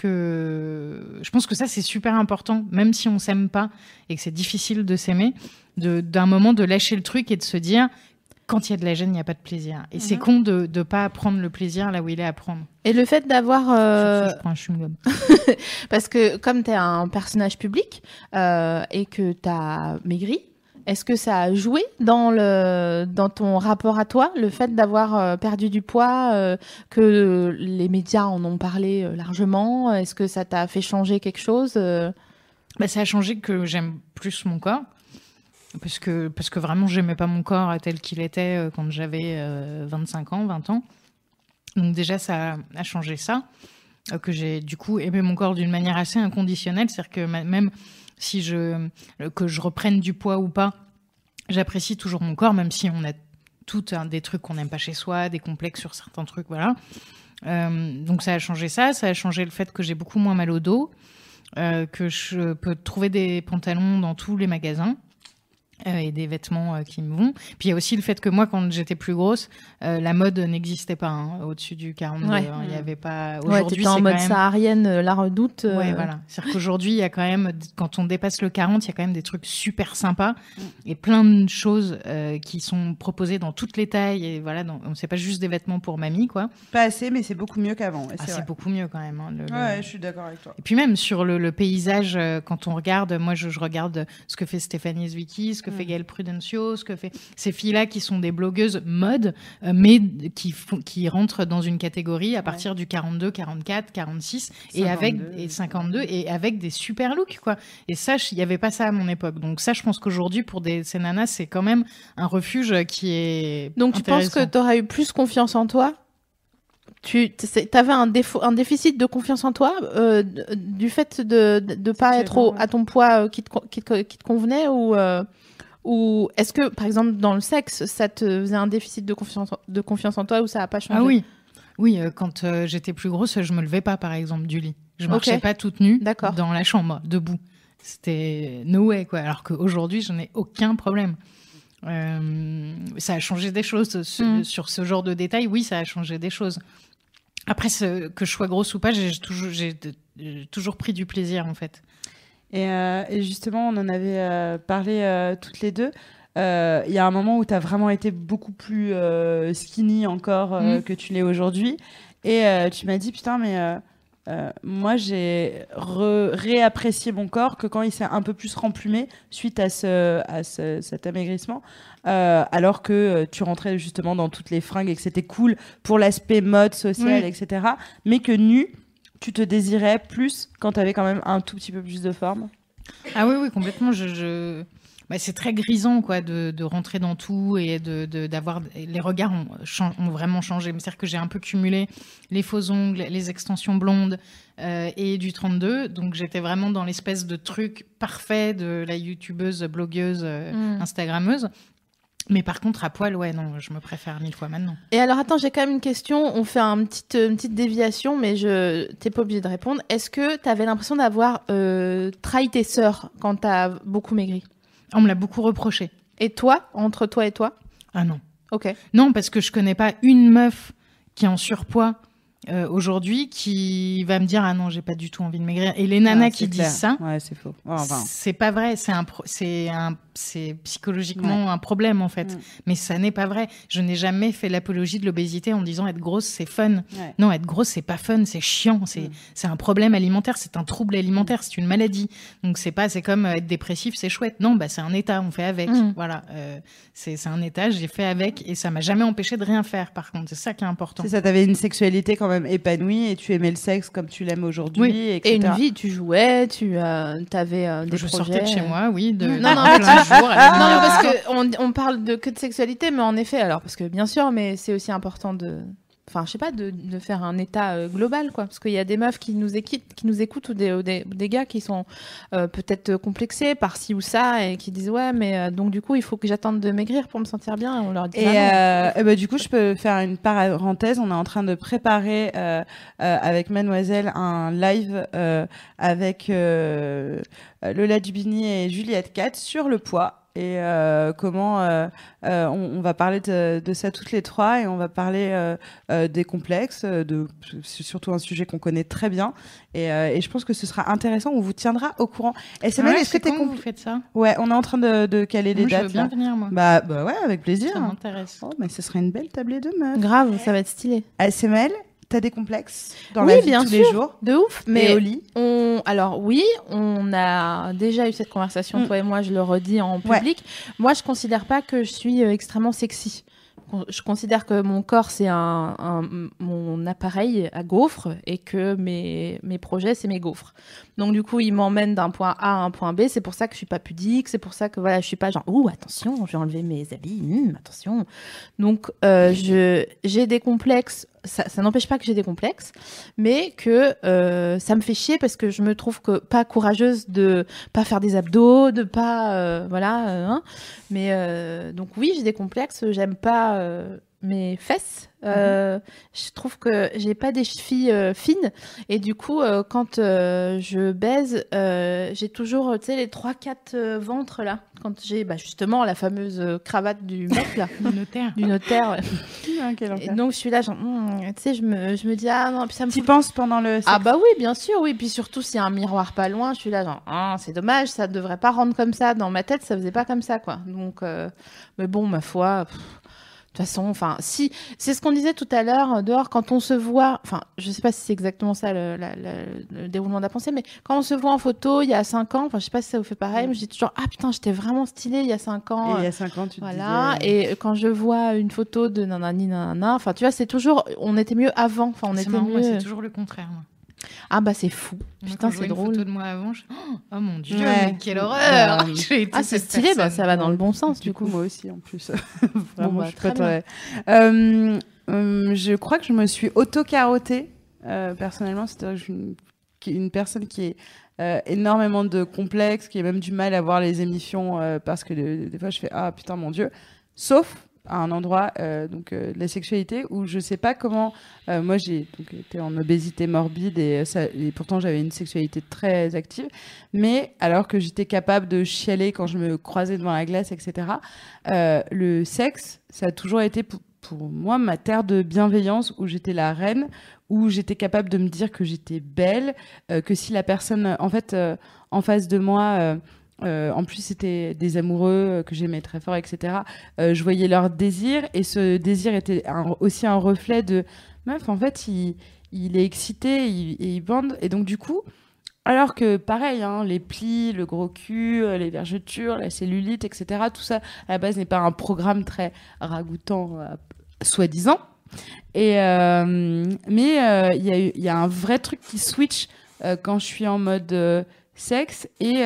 que ça c'est super important, même si on s'aime pas et que c'est difficile de s'aimer, d'un moment de lâcher le truc et de se dire quand il y a de la gêne, il n'y a pas de plaisir. Et c'est con de ne pas prendre le plaisir là où il est à prendre. Et le fait d'avoir... Je prends un chewing-gum. Parce que comme tu es un personnage public et que tu as maigri, est-ce que ça a joué dans ton rapport à toi, le fait d'avoir perdu du poids, que les médias en ont parlé largement? Est-ce que ça t'a fait changer quelque chose? Ça a changé que j'aime plus mon corps. Parce que vraiment, j'aimais pas mon corps tel qu'il était quand j'avais 25 ans, 20 ans. Donc déjà, ça a changé ça. Que j'ai du coup aimé mon corps d'une manière assez inconditionnelle. C'est-à-dire que même si que je reprenne du poids ou pas, j'apprécie toujours mon corps, même si on a des trucs qu'on n'aime pas chez soi, des complexes sur certains trucs, voilà. Donc ça a changé ça. Ça a changé le fait que j'ai beaucoup moins mal au dos, que je peux trouver des pantalons dans tous les magasins. Et des vêtements qui me vont. Puis il y a aussi le fait que moi, quand j'étais plus grosse, la mode n'existait pas au-dessus du 42. Ouais. Il y avait pas. Aujourd'hui, t'étais en mode saharienne, la redoute. Ouais, voilà. C'est-à-dire qu'aujourd'hui, il y a quand même, quand on dépasse le 40, il y a quand même des trucs super sympas et plein de choses qui sont proposées dans toutes les tailles. Et voilà, c'est pas juste des vêtements pour mamie, quoi. Pas assez, mais c'est beaucoup mieux qu'avant. C'est beaucoup mieux quand même. Hein, ouais, je suis d'accord avec toi. Et puis même sur le paysage, quand on regarde, moi je regarde ce que fait Stéphanie Zwicky, ce que fait Gaëlle Prudencio, ce que fait ces filles-là qui sont des blogueuses mode, mais qui rentrent dans une catégorie à partir du 42, 44, 46 et 52 et avec des super looks, quoi. Et ça, il n'y avait pas ça à mon époque. Donc ça, je pense qu'aujourd'hui, pour ces nanas, c'est quand même un refuge qui est Donc tu penses que tu aurais eu plus confiance en toi? Tu avais un déficit de confiance en toi du fait de ne pas être à ton poids qui te convenait, ou est-ce que, par exemple, dans le sexe, ça te faisait un déficit de confiance en toi, ou ça n'a pas changé? Ah oui, quand j'étais plus grosse, je me levais pas, par exemple, du lit. Je marchais pas toute nue dans la chambre, debout. C'était no way, quoi. Alors qu'aujourd'hui, je n'ai aucun problème. Ça a changé des choses sur ce genre de détails. Oui, ça a changé des choses. Après, que je sois grosse ou pas, j'ai toujours pris du plaisir, en fait. Et justement, on en avait parlé toutes les deux. Il y a un moment où tu as vraiment été beaucoup plus skinny encore que tu l'es aujourd'hui. Et tu m'as dit, putain, mais moi, j'ai réapprécié mon corps que quand il s'est un peu plus remplumé suite à cet amaigrissement. Alors que tu rentrais justement dans toutes les fringues et que c'était cool pour l'aspect mode, social, etc. Mais que nu, tu te désirais plus quand tu avais quand même un tout petit peu plus de forme. Ah oui, complètement. c'est très grisant, quoi, de rentrer dans tout et d'avoir... Les regards ont vraiment changé. C'est-à-dire que j'ai un peu cumulé les faux ongles, les extensions blondes et du 32. Donc, j'étais vraiment dans l'espèce de truc parfait de la youtubeuse, blogueuse, instagrammeuse. Mais par contre, à poil, ouais, non, je me préfère 1000 fois maintenant. Et alors, attends, j'ai quand même une question. On fait une petite déviation, mais t'es pas obligée de répondre. Est-ce que t'avais l'impression d'avoir trahi tes sœurs quand t'as beaucoup maigri ? On me l'a beaucoup reproché. Et toi, entre toi et toi ? Ah non. Ok. Non, parce que je connais pas une meuf qui est en surpoids aujourd'hui qui va me dire ah non, j'ai pas du tout envie de maigrir. Et les nanas qui disent ça, c'est faux. C'est pas vrai. C'est psychologiquement un problème en fait. Mais ça n'est pas vrai. Je n'ai jamais fait l'apologie de l'obésité en disant être grosse c'est fun. Non, être grosse c'est pas fun, c'est chiant. C'est un problème alimentaire, c'est un trouble alimentaire, c'est une maladie. Donc c'est comme être dépressif, c'est chouette. Non, c'est un état, on fait avec. Voilà, c'est un état, j'ai fait avec et ça m'a jamais empêché de rien faire. Par contre, c'est ça qui est important. C'est ça, t'avais une sexualité quand même épanouie et tu aimais le sexe comme tu l'aimes aujourd'hui, etc. Et une vie, tu jouais, t'avais des projets. Je sortais de chez moi, oui. Non, parce que on parle que de sexualité, mais en effet, alors parce que bien sûr, mais c'est aussi important enfin, je sais pas, de faire un état global, quoi. Parce qu'il y a des meufs qui nous écoutent ou des gars qui sont peut-être complexés par ci ou ça et qui disent ouais, mais donc du coup, il faut que j'attende de maigrir pour me sentir bien. Et on leur dit et du coup, je peux faire une parenthèse. On est en train de préparer avec Mademoiselle un live avec Lola Dubini et Juliette Cat sur le poids. Et comment on va parler de ça toutes les trois et on va parler des complexes, c'est surtout un sujet qu'on connaît très bien et je pense que ce sera intéressant, on vous tiendra au courant. SML, est-ce que vous faites ça ? Ouais, on est en train de caler les dates. Je veux bien venir, moi. Bah ouais, avec plaisir. Ça m'intéresse. Oh, mais ce serait une belle tablée de meufs. Grave, ça va être stylé. SML, t'as des complexes dans la vie bien tous sûr, les jours, de ouf. Mais au lit. Alors oui, on a déjà eu cette conversation, toi et moi, je le redis en public. Moi, je considère pas que je suis extrêmement sexy. Je considère que mon corps, c'est mon appareil à gaufres et que mes projets, c'est mes gaufres. Donc, du coup, ils m'emmènent d'un point A à un point B. C'est pour ça que je suis pas pudique. C'est pour ça que voilà, je suis pas genre, attention, je vais enlever mes habits. Attention. Donc, j'ai des complexes. Ça n'empêche pas que j'ai des complexes, mais que ça me fait chier parce que je me trouve pas courageuse de pas faire des abdos, de pas mais donc oui, j'ai des complexes, j'aime pas mes fesses. Je trouve que j'ai pas des chevilles fines et du coup quand je baise j'ai toujours les 3-4 ventres là quand j'ai justement la fameuse cravate du mec là du notaire et donc je suis là genre je me dis ah non puis ça me t'y penses pendant le sexe? Ah bah oui bien sûr oui puis surtout s'il y a un miroir pas loin je suis là genre c'est dommage ça devrait pas rendre comme ça dans ma tête ça faisait pas comme ça quoi donc mais bon ma foi de toute façon, enfin, si c'est ce qu'on disait tout à l'heure dehors, quand on se voit, enfin, je sais pas si c'est exactement ça le déroulement de la pensée, mais quand on se voit en photo il y a 5 ans, enfin, je sais pas si ça vous fait pareil, mais je dis toujours putain, j'étais vraiment stylée il y a 5 ans. Et il y a 5 ans, tu te disais... Et quand je vois une photo de nanana, enfin, tu vois, c'est toujours, on était mieux avant, enfin, on était mieux. C'est toujours le contraire, moi. Ah bah c'est fou. Putain, c'est drôle. Une photo de moi avant, oh mon dieu, mais quelle horreur. C'est stylé, ça va dans le bon sens du coup. Moi aussi en plus. Vraiment, je suis pas très... je crois que je me suis auto-carottée personnellement, c'est-à-dire que je suis une personne qui est énormément de complexes, qui a même du mal à voir les émissions parce que des fois je fais ah putain mon dieu, sauf à un endroit de la sexualité où je sais pas comment moi j'ai été en obésité morbide et pourtant j'avais une sexualité très active mais alors que j'étais capable de chialer quand je me croisais devant la glace etc. Le sexe ça a toujours été pour moi ma terre de bienveillance où j'étais la reine où j'étais capable de me dire que j'étais belle que si la personne en fait en face de moi en plus, c'était des amoureux que j'aimais très fort, etc. Je voyais leur désir et ce désir était aussi un reflet de meuf. En fait, il est excité et il bande. Et donc, du coup, alors que pareil, les plis, le gros cul, les vergetures, la cellulite, etc. Tout ça, à la base, n'est pas un programme très ragoûtant, soi-disant. Et mais il y a un vrai truc qui switch quand je suis en mode sexe et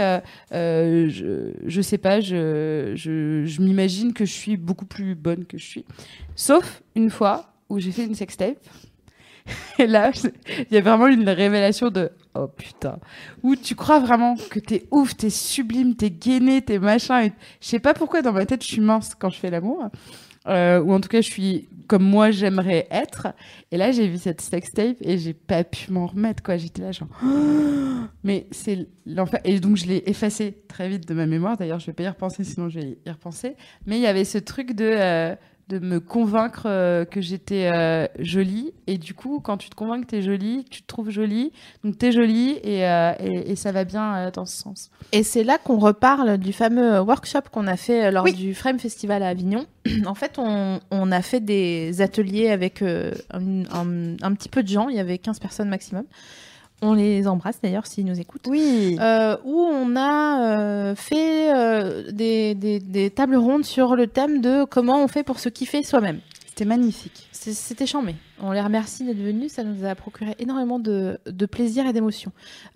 je sais pas, je m'imagine que je suis beaucoup plus bonne que je suis. Sauf une fois où j'ai fait une sextape. Et là, il y a vraiment une révélation de « Oh putain !» où tu crois vraiment que t'es ouf, t'es sublime, t'es gainé, t'es machin. Et je sais pas pourquoi dans ma tête, je suis mince quand je fais l'amour. Ou en tout cas, je suis comme moi, j'aimerais être. Et là, j'ai vu cette sextape et j'ai pas pu m'en remettre, quoi. J'étais là genre... Mais c'est l'enfer. Et donc, je l'ai effacé très vite de ma mémoire. D'ailleurs, je vais pas y repenser, sinon je vais y repenser. Mais il y avait ce truc de me convaincre que j'étais jolie. Et du coup, quand tu te convaincs que t'es jolie, tu te trouves jolie, donc t'es jolie et ça va bien dans ce sens. Et c'est là qu'on reparle du fameux workshop qu'on a fait lors du Frame Festival à Avignon. En fait, on a fait des ateliers avec un petit peu de gens. Il y avait 15 personnes maximum. On les embrasse d'ailleurs s'ils nous écoutent. Oui. Où on a fait des tables rondes sur le thème de comment on fait pour se kiffer soi-même. C'était magnifique. C'était charmé. On les remercie d'être venus. Ça nous a procuré énormément de plaisir et d'émotion.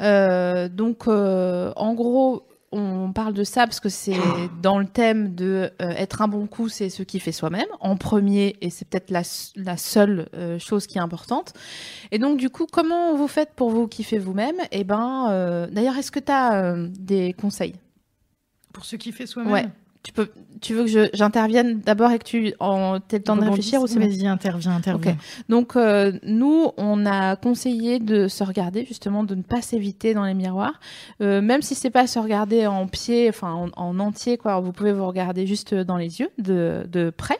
Donc, en gros, on parle de ça parce que c'est dans le thème de être un bon coup, c'est ce qui fait soi-même en premier, et c'est peut-être la seule chose qui est importante. Et donc du coup, comment vous faites pour vous kiffer vous-même ? Et d'ailleurs, est-ce que tu as des conseils pour se kiffer soi-même ? Ouais. Tu veux que j'intervienne d'abord et que tu aies le temps de réfléchir ou c'est Vas-y, interviens. Okay. Donc, nous, on a conseillé de se regarder, justement, de ne pas s'éviter dans les miroirs. Même si c'est pas se regarder en pied, enfin, en entier, quoi. Vous pouvez vous regarder juste dans les yeux, de près.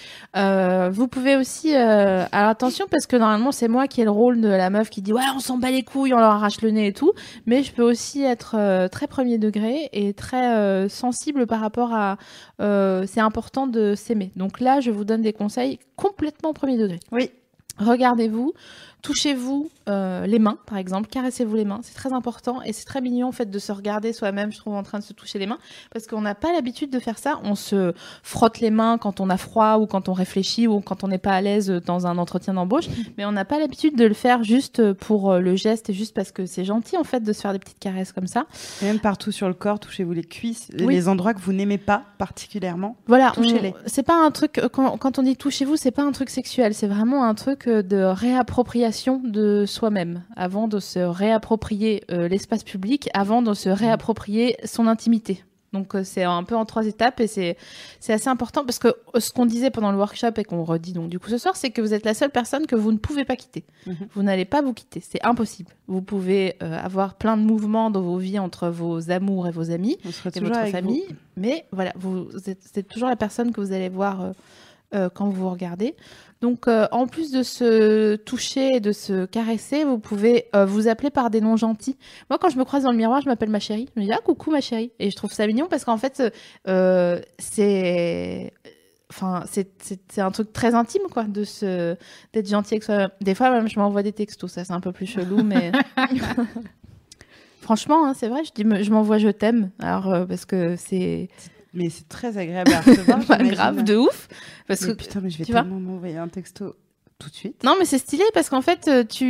Vous pouvez aussi... alors attention, parce que normalement, c'est moi qui ai le rôle de la meuf qui dit « Ouais, on s'en bat les couilles, on leur arrache le nez et tout. » Mais je peux aussi être très premier degré et très sensible par rapport à... c'est important de s'aimer. Donc là, je vous donne des conseils complètement premier degré. Oui. Regardez-vous, touchez-vous les mains, par exemple, caressez-vous les mains, c'est très important et c'est très mignon en fait de se regarder soi-même, je trouve, en train de se toucher les mains, parce qu'on n'a pas l'habitude de faire ça. On se frotte les mains quand on a froid ou quand on réfléchit ou quand on n'est pas à l'aise dans un entretien d'embauche, mais on n'a pas l'habitude de le faire juste pour le geste et juste parce que c'est gentil en fait de se faire des petites caresses comme ça. Et même partout sur le corps, touchez-vous les cuisses, les endroits que vous n'aimez pas particulièrement. Voilà, touchez-les. C'est pas un truc, quand on dit touchez-vous, c'est pas un truc sexuel, c'est vraiment un truc de réappropriation de soi-même, avant de se réapproprier l'espace public, avant de se réapproprier son intimité. Donc c'est un peu en 3 étapes et c'est assez important parce que ce qu'on disait pendant le workshop et qu'on redit donc du coup ce soir, c'est que vous êtes la seule personne que vous ne pouvez pas quitter. Vous n'allez pas vous quitter, c'est impossible. Vous pouvez avoir plein de mouvements dans vos vies entre vos amours et vos amis et votre famille, mais voilà, c'est toujours la personne que vous allez voir quand vous vous regardez. Donc, en plus de se toucher et de se caresser, vous pouvez vous appeler par des noms gentils. Moi, quand je me croise dans le miroir, je m'appelle ma chérie. Je me dis « Ah, coucou ma chérie !» Et je trouve ça mignon parce qu'en fait, c'est un truc très intime, quoi, d'être gentil avec soi. Des fois, même, je m'envoie des textos. Ça, c'est un peu plus chelou, mais... Franchement, hein, c'est vrai, je m'envoie « Je t'aime ». Alors, parce que c'est... Mais c'est très agréable à recevoir. Pas grave, de ouf. Parce que, putain, mais je vais tellement m'envoyer un texto tout de suite. Non, mais c'est stylé parce qu'en fait,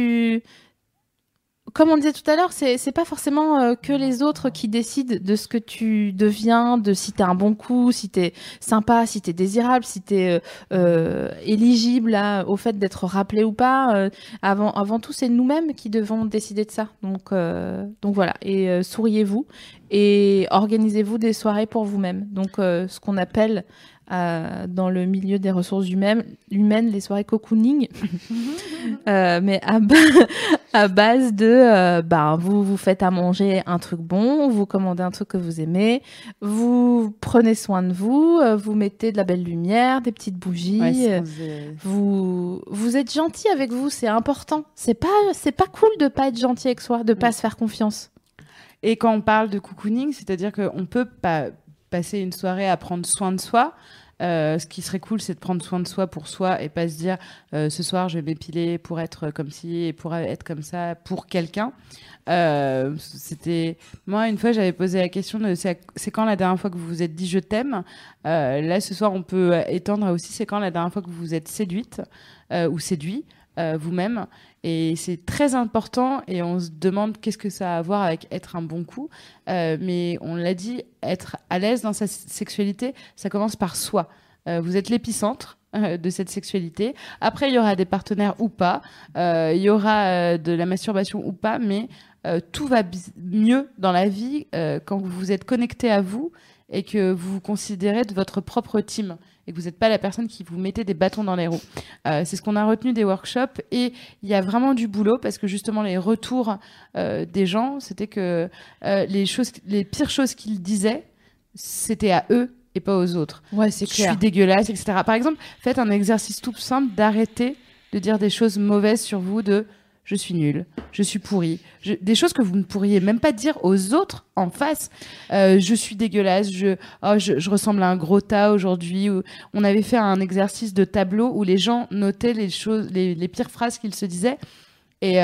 comme on disait tout à l'heure, c'est pas forcément que les autres qui décident de ce que tu deviens, de si t'es un bon coup, si t'es sympa, si t'es désirable, si t'es éligible au fait d'être rappelé ou pas. Avant tout, c'est nous-mêmes qui devons décider de ça. Donc voilà. Et souriez-vous et organisez-vous des soirées pour vous-même. Donc ce qu'on appelle dans le milieu des ressources humaines les soirées cocooning, mais à base de vous faites à manger un truc bon, vous commandez un truc que vous aimez, vous prenez soin de vous, vous mettez de la belle lumière, des petites bougies, vous êtes gentil avec vous, c'est important. C'est pas cool de pas être gentil avec soi, de pas se faire confiance. Et quand on parle de cocooning, c'est-à-dire qu'on peut pas passer une soirée à prendre soin de soi. Ce qui serait cool, c'est de prendre soin de soi pour soi et pas se dire ce soir je vais m'épiler pour être comme ci et pour être comme ça pour quelqu'un. Moi, une fois, j'avais posé la question de c'est quand la dernière fois que vous vous êtes dit je t'aime. Là, ce soir, on peut étendre aussi c'est quand la dernière fois que vous vous êtes séduite ou séduit. vous-même. Et c'est très important et on se demande qu'est-ce que ça a à voir avec être un bon coup. Mais on l'a dit, être à l'aise dans sa sexualité, ça commence par soi. Vous êtes l'épicentre de cette sexualité. Après, il y aura des partenaires ou pas. Il y aura de la masturbation ou pas. Mais tout va mieux dans la vie quand vous êtes connecté à vous et que vous vous considérez de votre propre team. Et que vous n'êtes pas la personne qui vous mettez des bâtons dans les roues. C'est ce qu'on a retenu des workshops. Et il y a vraiment du boulot parce que justement, les retours des gens, c'était que les pires choses qu'ils disaient, c'était à eux et pas aux autres. Ouais, c'est clair. Je suis dégueulasse, etc. Par exemple, faites un exercice tout simple d'arrêter de dire des choses mauvaises sur vous, de je suis nulle, je suis pourrie, des choses que vous ne pourriez même pas dire aux autres en face. Je suis dégueulasse, je ressemble à un gros tas aujourd'hui. On avait fait un exercice de tableau où les gens notaient les choses, les pires phrases qu'ils se disaient. Et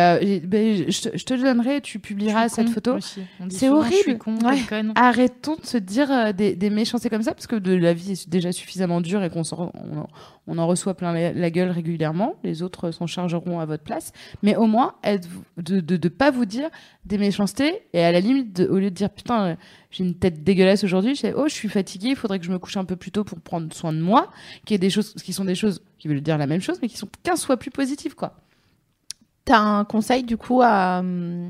je te le donnerai, tu publieras cette photo. C'est horrible. Je suis con, conne. Arrêtons de se dire des méchancetés comme ça, parce que la vie est déjà suffisamment dure et on en reçoit plein la gueule régulièrement. Les autres s'en chargeront à votre place. Mais au moins, de pas vous dire des méchancetés. Et à la limite, au lieu de dire putain, j'ai une tête dégueulasse aujourd'hui, je sais, je suis fatiguée, il faudrait que je me couche un peu plus tôt pour prendre soin de moi. Qui sont des choses qui veulent dire la même chose, mais qui sont 15 fois plus positives, quoi. T'as un conseil du coup à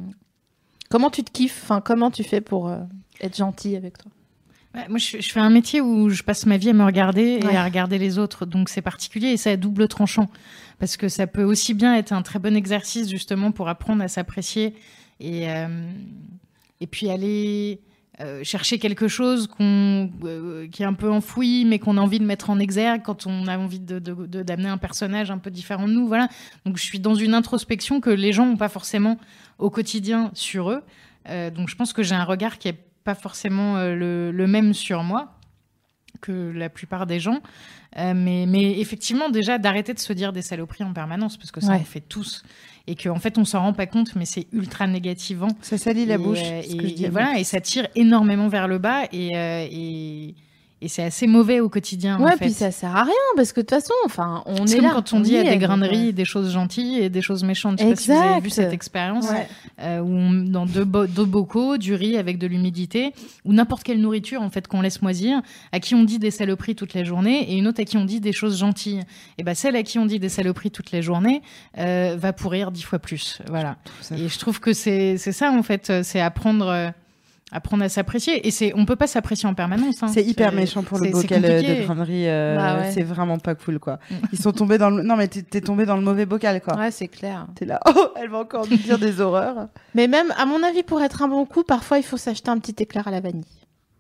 comment tu te kiffes, enfin comment tu fais pour être gentil avec toi? Ouais, moi je fais un métier où je passe ma vie à me regarder et à regarder les autres, donc c'est particulier et c'est à double tranchant parce que ça peut aussi bien être un très bon exercice justement pour apprendre à s'apprécier et puis aller chercher quelque chose qui est un peu enfoui, mais qu'on a envie de mettre en exergue quand on a envie d'amener un personnage un peu différent de nous. Voilà. Donc, je suis dans une introspection que les gens n'ont pas forcément au quotidien sur eux. Donc, je pense que j'ai un regard qui n'est pas forcément le même sur moi que la plupart des gens. Mais effectivement, déjà, d'arrêter de se dire des saloperies en permanence, parce que ça, on fait tous. Et qu'en fait, on s'en rend pas compte, mais c'est ultra négativant. Ça salit la bouche. Et ça tire énormément vers le bas. Et c'est assez mauvais au quotidien. Ouais, en fait. Puis ça sert à rien, parce que de toute façon, enfin, on est là. Quand on dit il y a des graineries, des choses gentilles et des choses méchantes. Je sais pas si vous avez vu cette expérience où dans deux bocaux, du riz avec de l'humidité, ou n'importe quelle nourriture en fait qu'on laisse moisir, à qui on dit des saloperies toute la journée, et une autre à qui on dit des choses gentilles. Et ben celle à qui on dit des saloperies toute la journée va pourrir 10 fois plus. Voilà. Et je trouve que c'est ça en fait, c'est apprendre à s'apprécier, et on peut pas s'apprécier en permanence, hein. C'est hyper méchant pour le bocal de grainerie, c'est vraiment pas cool, quoi. Ils sont tombés dans non mais t'es tombé dans le mauvais bocal, quoi. Ouais, c'est clair. T'es là, elle va encore nous dire des horreurs. Mais même à mon avis, pour être un bon coup, parfois il faut s'acheter un petit éclair à la vanille.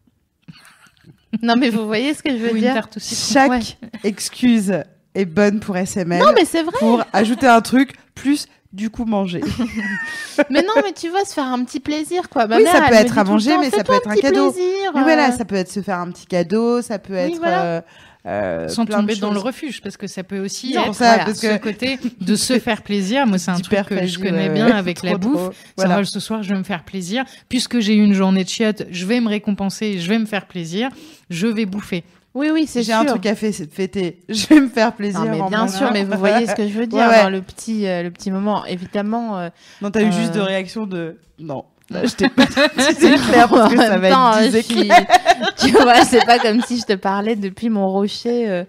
Non mais vous voyez ce que je veux dire. Une tarte aussi. Chaque excuse est bonne pour SML. Non mais c'est vrai. Pour ajouter un truc plus du coup manger. Mais non, mais tu vois, se faire un petit plaisir, quoi. Oui, ça peut être à manger, mais ça peut être un cadeau. Plaisir, mais voilà, ça peut être se faire un petit cadeau, ça peut être sans tomber dans le refuge, parce que ça peut aussi être ce côté de se faire plaisir. Moi, c'est un truc que je connais bien avec la bouffe. Voilà. Ce soir, je vais me faire plaisir. Puisque j'ai eu une journée de chiottes, je vais me récompenser, je vais me faire plaisir, je vais bouffer. Oui, c'est sûr. J'ai un truc à faire, c'est de fêter. Je vais me faire plaisir. Non, mais bien sûr, mais vous voyez ce que je veux dire, dans le petit moment. Évidemment. Non, t'as eu juste de réaction de non. Là, je t'ai pas dit clair parce que ça va être éclair. Tu vois, c'est pas comme si je te parlais depuis mon rocher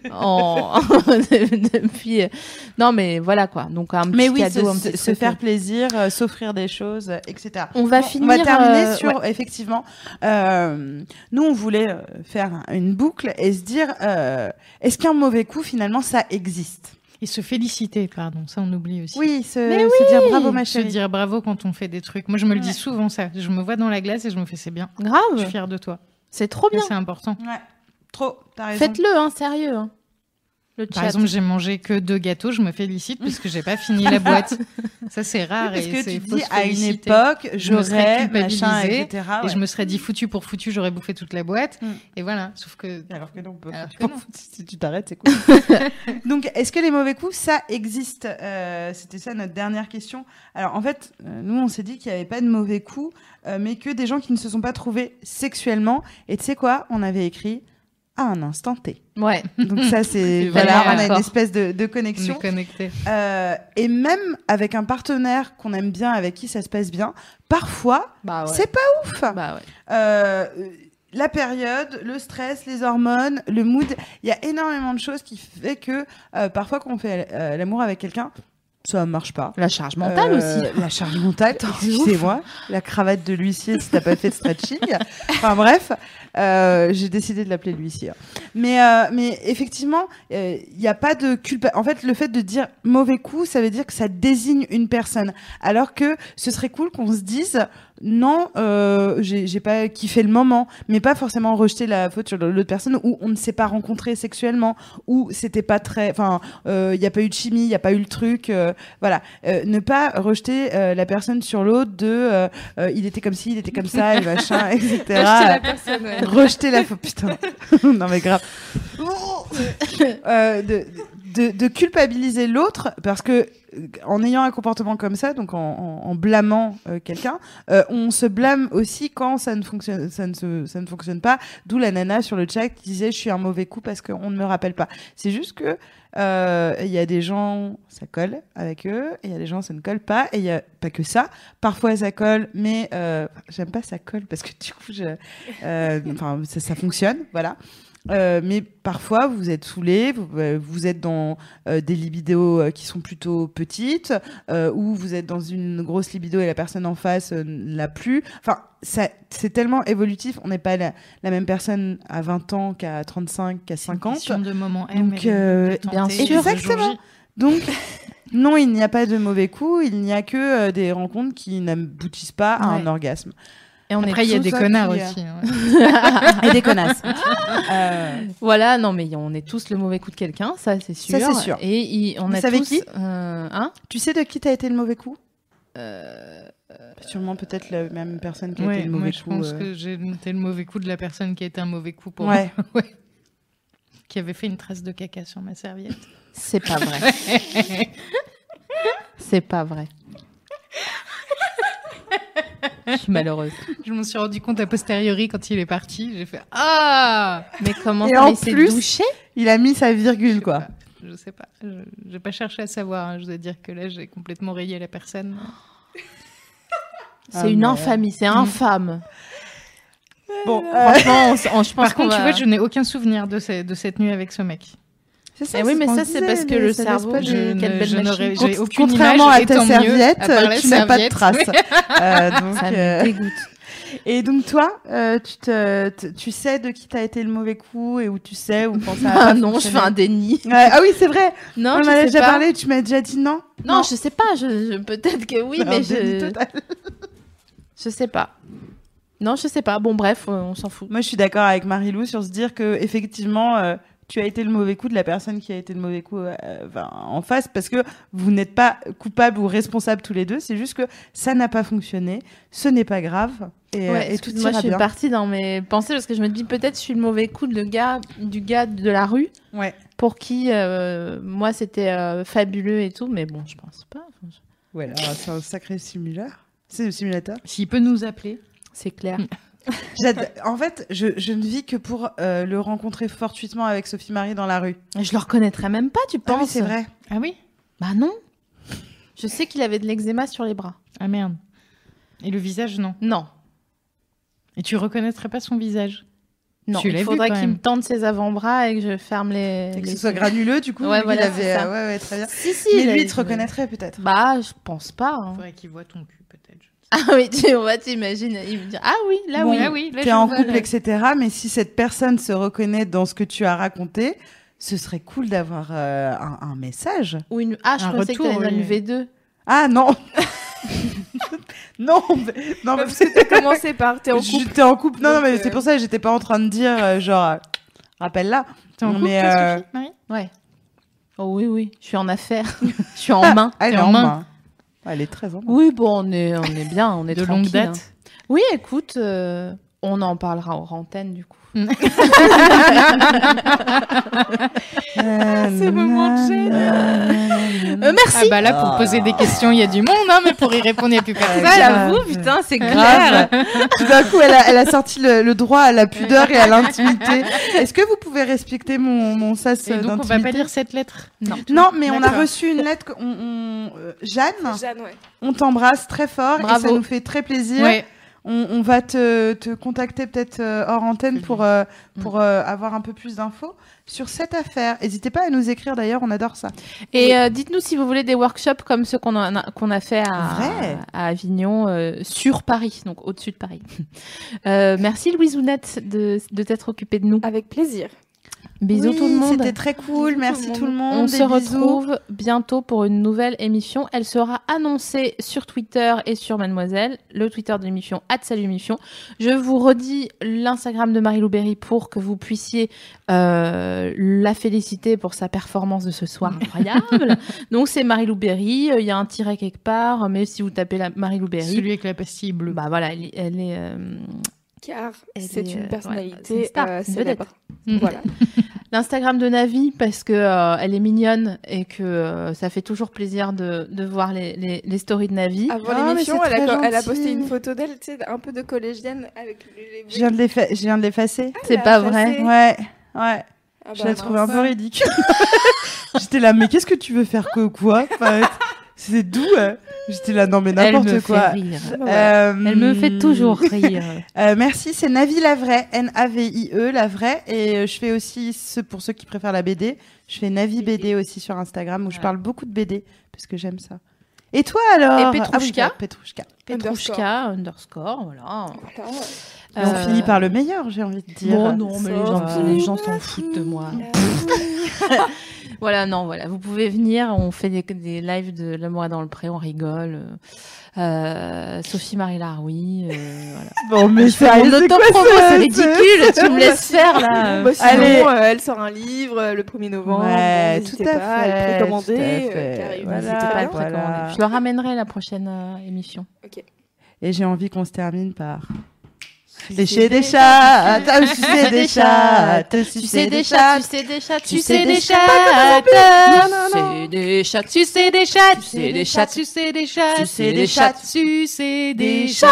depuis. Non, mais voilà quoi. Donc un petit cadeau, se faire plaisir, s'offrir des choses, etc. On va terminer sur effectivement. Nous, on voulait faire une boucle et se dire est-ce qu'un mauvais coup finalement ça existe? Et se féliciter, pardon, ça on oublie aussi. Oui, se dire bravo ma chérie. Se dire bravo quand on fait des trucs. Moi je me le dis souvent ça. Je me vois dans la glace et je me fais c'est bien. Grave. Je suis fière de toi. C'est trop bien. C'est important. Ouais. Trop, t'as raison. Faites-le, hein, sérieux. Hein. Par exemple, j'ai mangé que 2 gâteaux, je me félicite puisque j'ai pas fini la boîte. Ça c'est rare. Parce que tu dis à une époque, j'aurais culpabilisé, etc. Et je me serais dit foutu pour foutu, j'aurais bouffé toute la boîte. Et voilà, sauf que alors que non, si tu t'arrêtes, c'est cool. Donc, est-ce que les mauvais coups, ça existe? C'était ça notre dernière question. Alors en fait, nous on s'est dit qu'il y avait pas de mauvais coups, mais que des gens qui ne se sont pas trouvés sexuellement. Et tu sais quoi? On avait écrit à un instant T. Ouais. Donc ça, c'est voilà, on a une espèce de connexion. Et même avec un partenaire qu'on aime bien, avec qui ça se passe bien, parfois, c'est pas ouf. Bah ouais. La période, le stress, les hormones, le mood, il y a énormément de choses qui fait que parfois quand on fait l'amour avec quelqu'un, ça marche pas. La charge mentale aussi. La charge mentale, excusez-moi. La cravate de l'huissier si t'as pas fait de stretching. Enfin bref, j'ai décidé de l'appeler l'huissier. Mais effectivement, il n'y a pas de culpa. En fait, le fait de dire mauvais coup, ça veut dire que ça désigne une personne. Alors que ce serait cool qu'on se dise non, j'ai pas kiffé le moment, mais pas forcément rejeter la faute sur l'autre personne, ou on ne s'est pas rencontré sexuellement, ou c'était pas très, enfin, il y a pas eu de chimie, il y a pas eu le truc, voilà, ne pas rejeter la personne sur l'autre de il était comme ci, il était comme ça, et machin, etc. Rejeter la personne, ouais. Rejeter la faute, putain, non mais grave. De culpabiliser l'autre, parce que en ayant un comportement comme ça, donc en blâmant quelqu'un, on se blâme aussi quand ça ne fonctionne pas. D'où la nana sur le chat qui disait je suis un mauvais coup parce qu'on ne me rappelle pas. C'est juste que il y a des gens ça colle avec eux, et il y a des gens ça ne colle pas, et il y a pas que ça. Parfois ça colle, mais j'aime pas ça colle parce que du coup ça fonctionne, voilà. Mais parfois vous êtes saoulé, vous êtes dans des libidos qui sont plutôt petites, ou vous êtes dans une grosse libido et la personne en face l'a plus. Enfin, c'est tellement évolutif. On n'est pas la même personne à 20 ans qu'à 35, qu'à 50. C'est une question de moment M. Donc, bien sûr. Exactement. Donc, non, il n'y a pas de mauvais coups. Il n'y a que des rencontres qui n'aboutissent pas à un orgasme. Et après, il y a des connards aussi. Et des connasses. Voilà, non, mais on est tous le mauvais coup de quelqu'un, ça c'est sûr. Ça, c'est sûr. Et on Vous a savez tous... qui Tu sais de qui t'as été le mauvais coup Sûrement peut-être la même personne qui a été le mauvais coup. Je pense que j'ai été le mauvais coup de la personne qui a été un mauvais coup pour moi. Ouais. Qui avait fait une trace de caca sur ma serviette. C'est pas vrai. C'est pas vrai. Je suis malheureuse. Je m'en suis rendu compte a posteriori quand il est parti. J'ai fait ah. Mais comment ça, il s'est douché ? Il a mis sa virgule, quoi. Je sais pas. Je n'ai pas cherché à savoir. Hein. Je dois dire que là, j'ai complètement rayé la personne. C'est une infamie. C'est infâme. Bon, franchement, je pense par contre, tu vois, je n'ai aucun souvenir de cette nuit avec ce mec. C'est ça, oui, mais ça, c'est parce que le cerveau, j'ai aucune contrairement image, à ta serviette, tu n'as pas de traces. Donc, ça me dégoûte. Et donc toi, tu sais de qui t'as été le mauvais coup, et où tu sais, ou quand ça a pas non, je fais un déni. Ah oui, c'est vrai. Non, on en a déjà parlé. Tu m'as déjà dit non. Non, je sais pas. Peut-être que oui, mais je sais pas. Non, je sais pas. Bon, bref, on s'en fout. Moi, je suis d'accord avec Marie-Lou sur se dire que effectivement, tu as été le mauvais coup de la personne qui a été le mauvais coup en face, parce que vous n'êtes pas coupables ou responsables tous les deux. C'est juste que ça n'a pas fonctionné. Ce n'est pas grave. Et tout ira bien. Moi, je suis partie dans mes pensées parce que je me dis peut-être je suis le mauvais coup du gars de la rue. Ouais. Pour qui, moi, c'était fabuleux et tout, mais bon, je pense pas. Ouais, alors, c'est un sacré simulateur. C'est le simulateur. S'il peut nous appeler. C'est clair. En fait, je ne vis que pour le rencontrer fortuitement avec Sophie Marie dans la rue. Je le reconnaîtrais même pas, tu penses? Ah oui, c'est vrai. Ah oui? Bah non. Je sais qu'il avait de l'eczéma sur les bras. Ah merde. Et le visage, non? Non. Et tu reconnaîtrais pas son visage? Non, il faudrait qu'il me tende ses avant-bras et que je ferme les... Et que ce soit granuleux, du coup. Ouais, voilà, ouais, très bien. Si, mais lui, il te reconnaîtrait peut-être. Bah, je pense pas. Il faudrait qu'il voit ton cul, peut-être. Ah oui, on va t'imaginer. Il me dit ah oui, là oui. Ah oui, là, t'es en couple, etc. Mais si cette personne se reconnaît dans ce que tu as raconté, ce serait cool d'avoir un message. Ou une... Ah, je pensais que t'avais une V2. Ah non. non, parce que t'as commencé par t'es en couple. J'étais en couple. Non, mais c'est pour ça que j'étais pas en train de dire genre rappelle-la. T'es en couple, toi, Sophie, Marie? Ouais. Oh oui, je suis en affaires. Je suis en main. Elle est en main. Elle est très en main. Oui, bon, on est bien, on est de tranquille. longue date. Hein. Oui, écoute, On en parlera hors antenne, du coup. C'est moment de gêne. Merci. Ah bah là, pour poser des questions, il y a du monde, hein, mais pour y répondre, il n'y a plus personne. J'avoue, putain, c'est clair. Tout d'un coup, elle a sorti le droit à la pudeur et à l'intimité. Est-ce que vous pouvez respecter mon sas Et donc, d'intimité? on va pas lire cette lettre. Non, mais on a D'accord. reçu une lettre. Jeanne, Jeanne, ouais. on t'embrasse très fort Bravo. et ça nous fait très plaisir. Ouais. On va te contacter peut-être hors antenne pour avoir un peu plus d'infos sur cette affaire. N'hésitez pas à nous écrire d'ailleurs, on adore ça. Et dites-nous si vous voulez des workshops comme ceux qu'on a fait Vrai. à Avignon, sur Paris, donc au-dessus de Paris. Merci Louisounette de t'être occupée de nous. Avec plaisir. Bisous Oui, tout le monde. C'était très cool, merci tout le monde. On Des se bisous. retrouve bientôt pour une nouvelle émission. Elle sera annoncée sur Twitter et sur Mademoiselle, le Twitter de l'émission @salutémission. Je vous redis l'Instagram de Marie-Lou Berry pour que vous puissiez la féliciter pour sa performance de ce soir incroyable. Donc c'est Marie-Lou Berry, il y a un tiret quelque part, mais si vous tapez Marie-Lou Berry, Celui avec la pastille bleue. bah voilà, elle est Car Elle c'est est, une c'est personnalité une star, c'est une célèbre. vedette. Voilà. l'Instagram de Navi parce que elle est mignonne et que ça fait toujours plaisir de voir les stories de Navi. Avant Ah, mais l'émission, c'est très elle a gentil. posté une photo d'elle, tu sais, un peu de collégienne avec les... Je viens de l'effacer. C'est elle a pas effacé. vrai. Ouais. Ah Je bah, la trouvais un peu mince. ridicule. J'étais là, mais qu'est-ce que tu veux faire quoi enfin, c'est doux. Hein. J'étais là, non mais Elle me n'importe quoi. fait rire. Voilà. Elle me fait toujours rire. Merci, c'est Navi la vraie, N-A-V-I-E la vraie. Et je fais aussi, pour ceux qui préfèrent la BD, je fais Navi BD aussi sur Instagram où je parle beaucoup de BD parce que j'aime ça. Et toi alors? Et Petrouchka. Petrouchka. Petrouchka _, voilà. Et on finit par le meilleur, j'ai envie de dire. Bon, non, mais les gens s'en foutent de moi. Voilà, non, voilà. Vous pouvez venir, on fait des lives de L'amour est dans le pré, on rigole. Sophie-Marie Laroui, voilà. Bon, mais Mon sérieux, auto-promo, c'est ridicule, tu me laisses faire, là. Bah, sinon, Allez. elle sort un livre le 1er novembre. Ouais, N'hésitez tout à pas à fait, le précommander. tout à fait. Qui arrive. Voilà, N'hésitez pas à le voilà. précommander. Je le ramènerai la prochaine émission. Et j'ai envie qu'on se termine par... Lécher des chats, sucer des chats, sucer des chats, sucer des chats, sucer des chats, sucer des chats, sucer des chats, sucer des chats, sucer des chats, sucer des chats, sucer des des chats.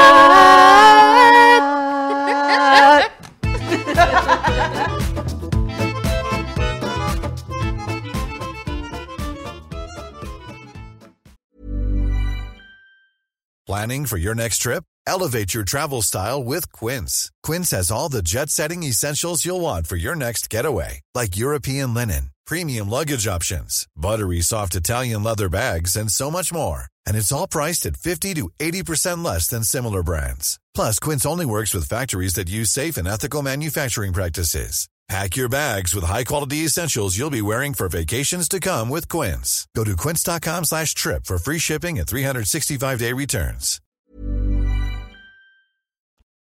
Planning for your next trip? Elevate your travel style with Quince. Quince has all the jet-setting essentials you'll want for your next getaway, like European linen, premium luggage options, buttery soft Italian leather bags, and so much more. And it's all priced at 50 to 80% less than similar brands. Plus, Quince only works with factories that use safe and ethical manufacturing practices. Pack your bags with high-quality essentials you'll be wearing for vacations to come with Quince. Go to quince.com/trip for free shipping and 365-day returns.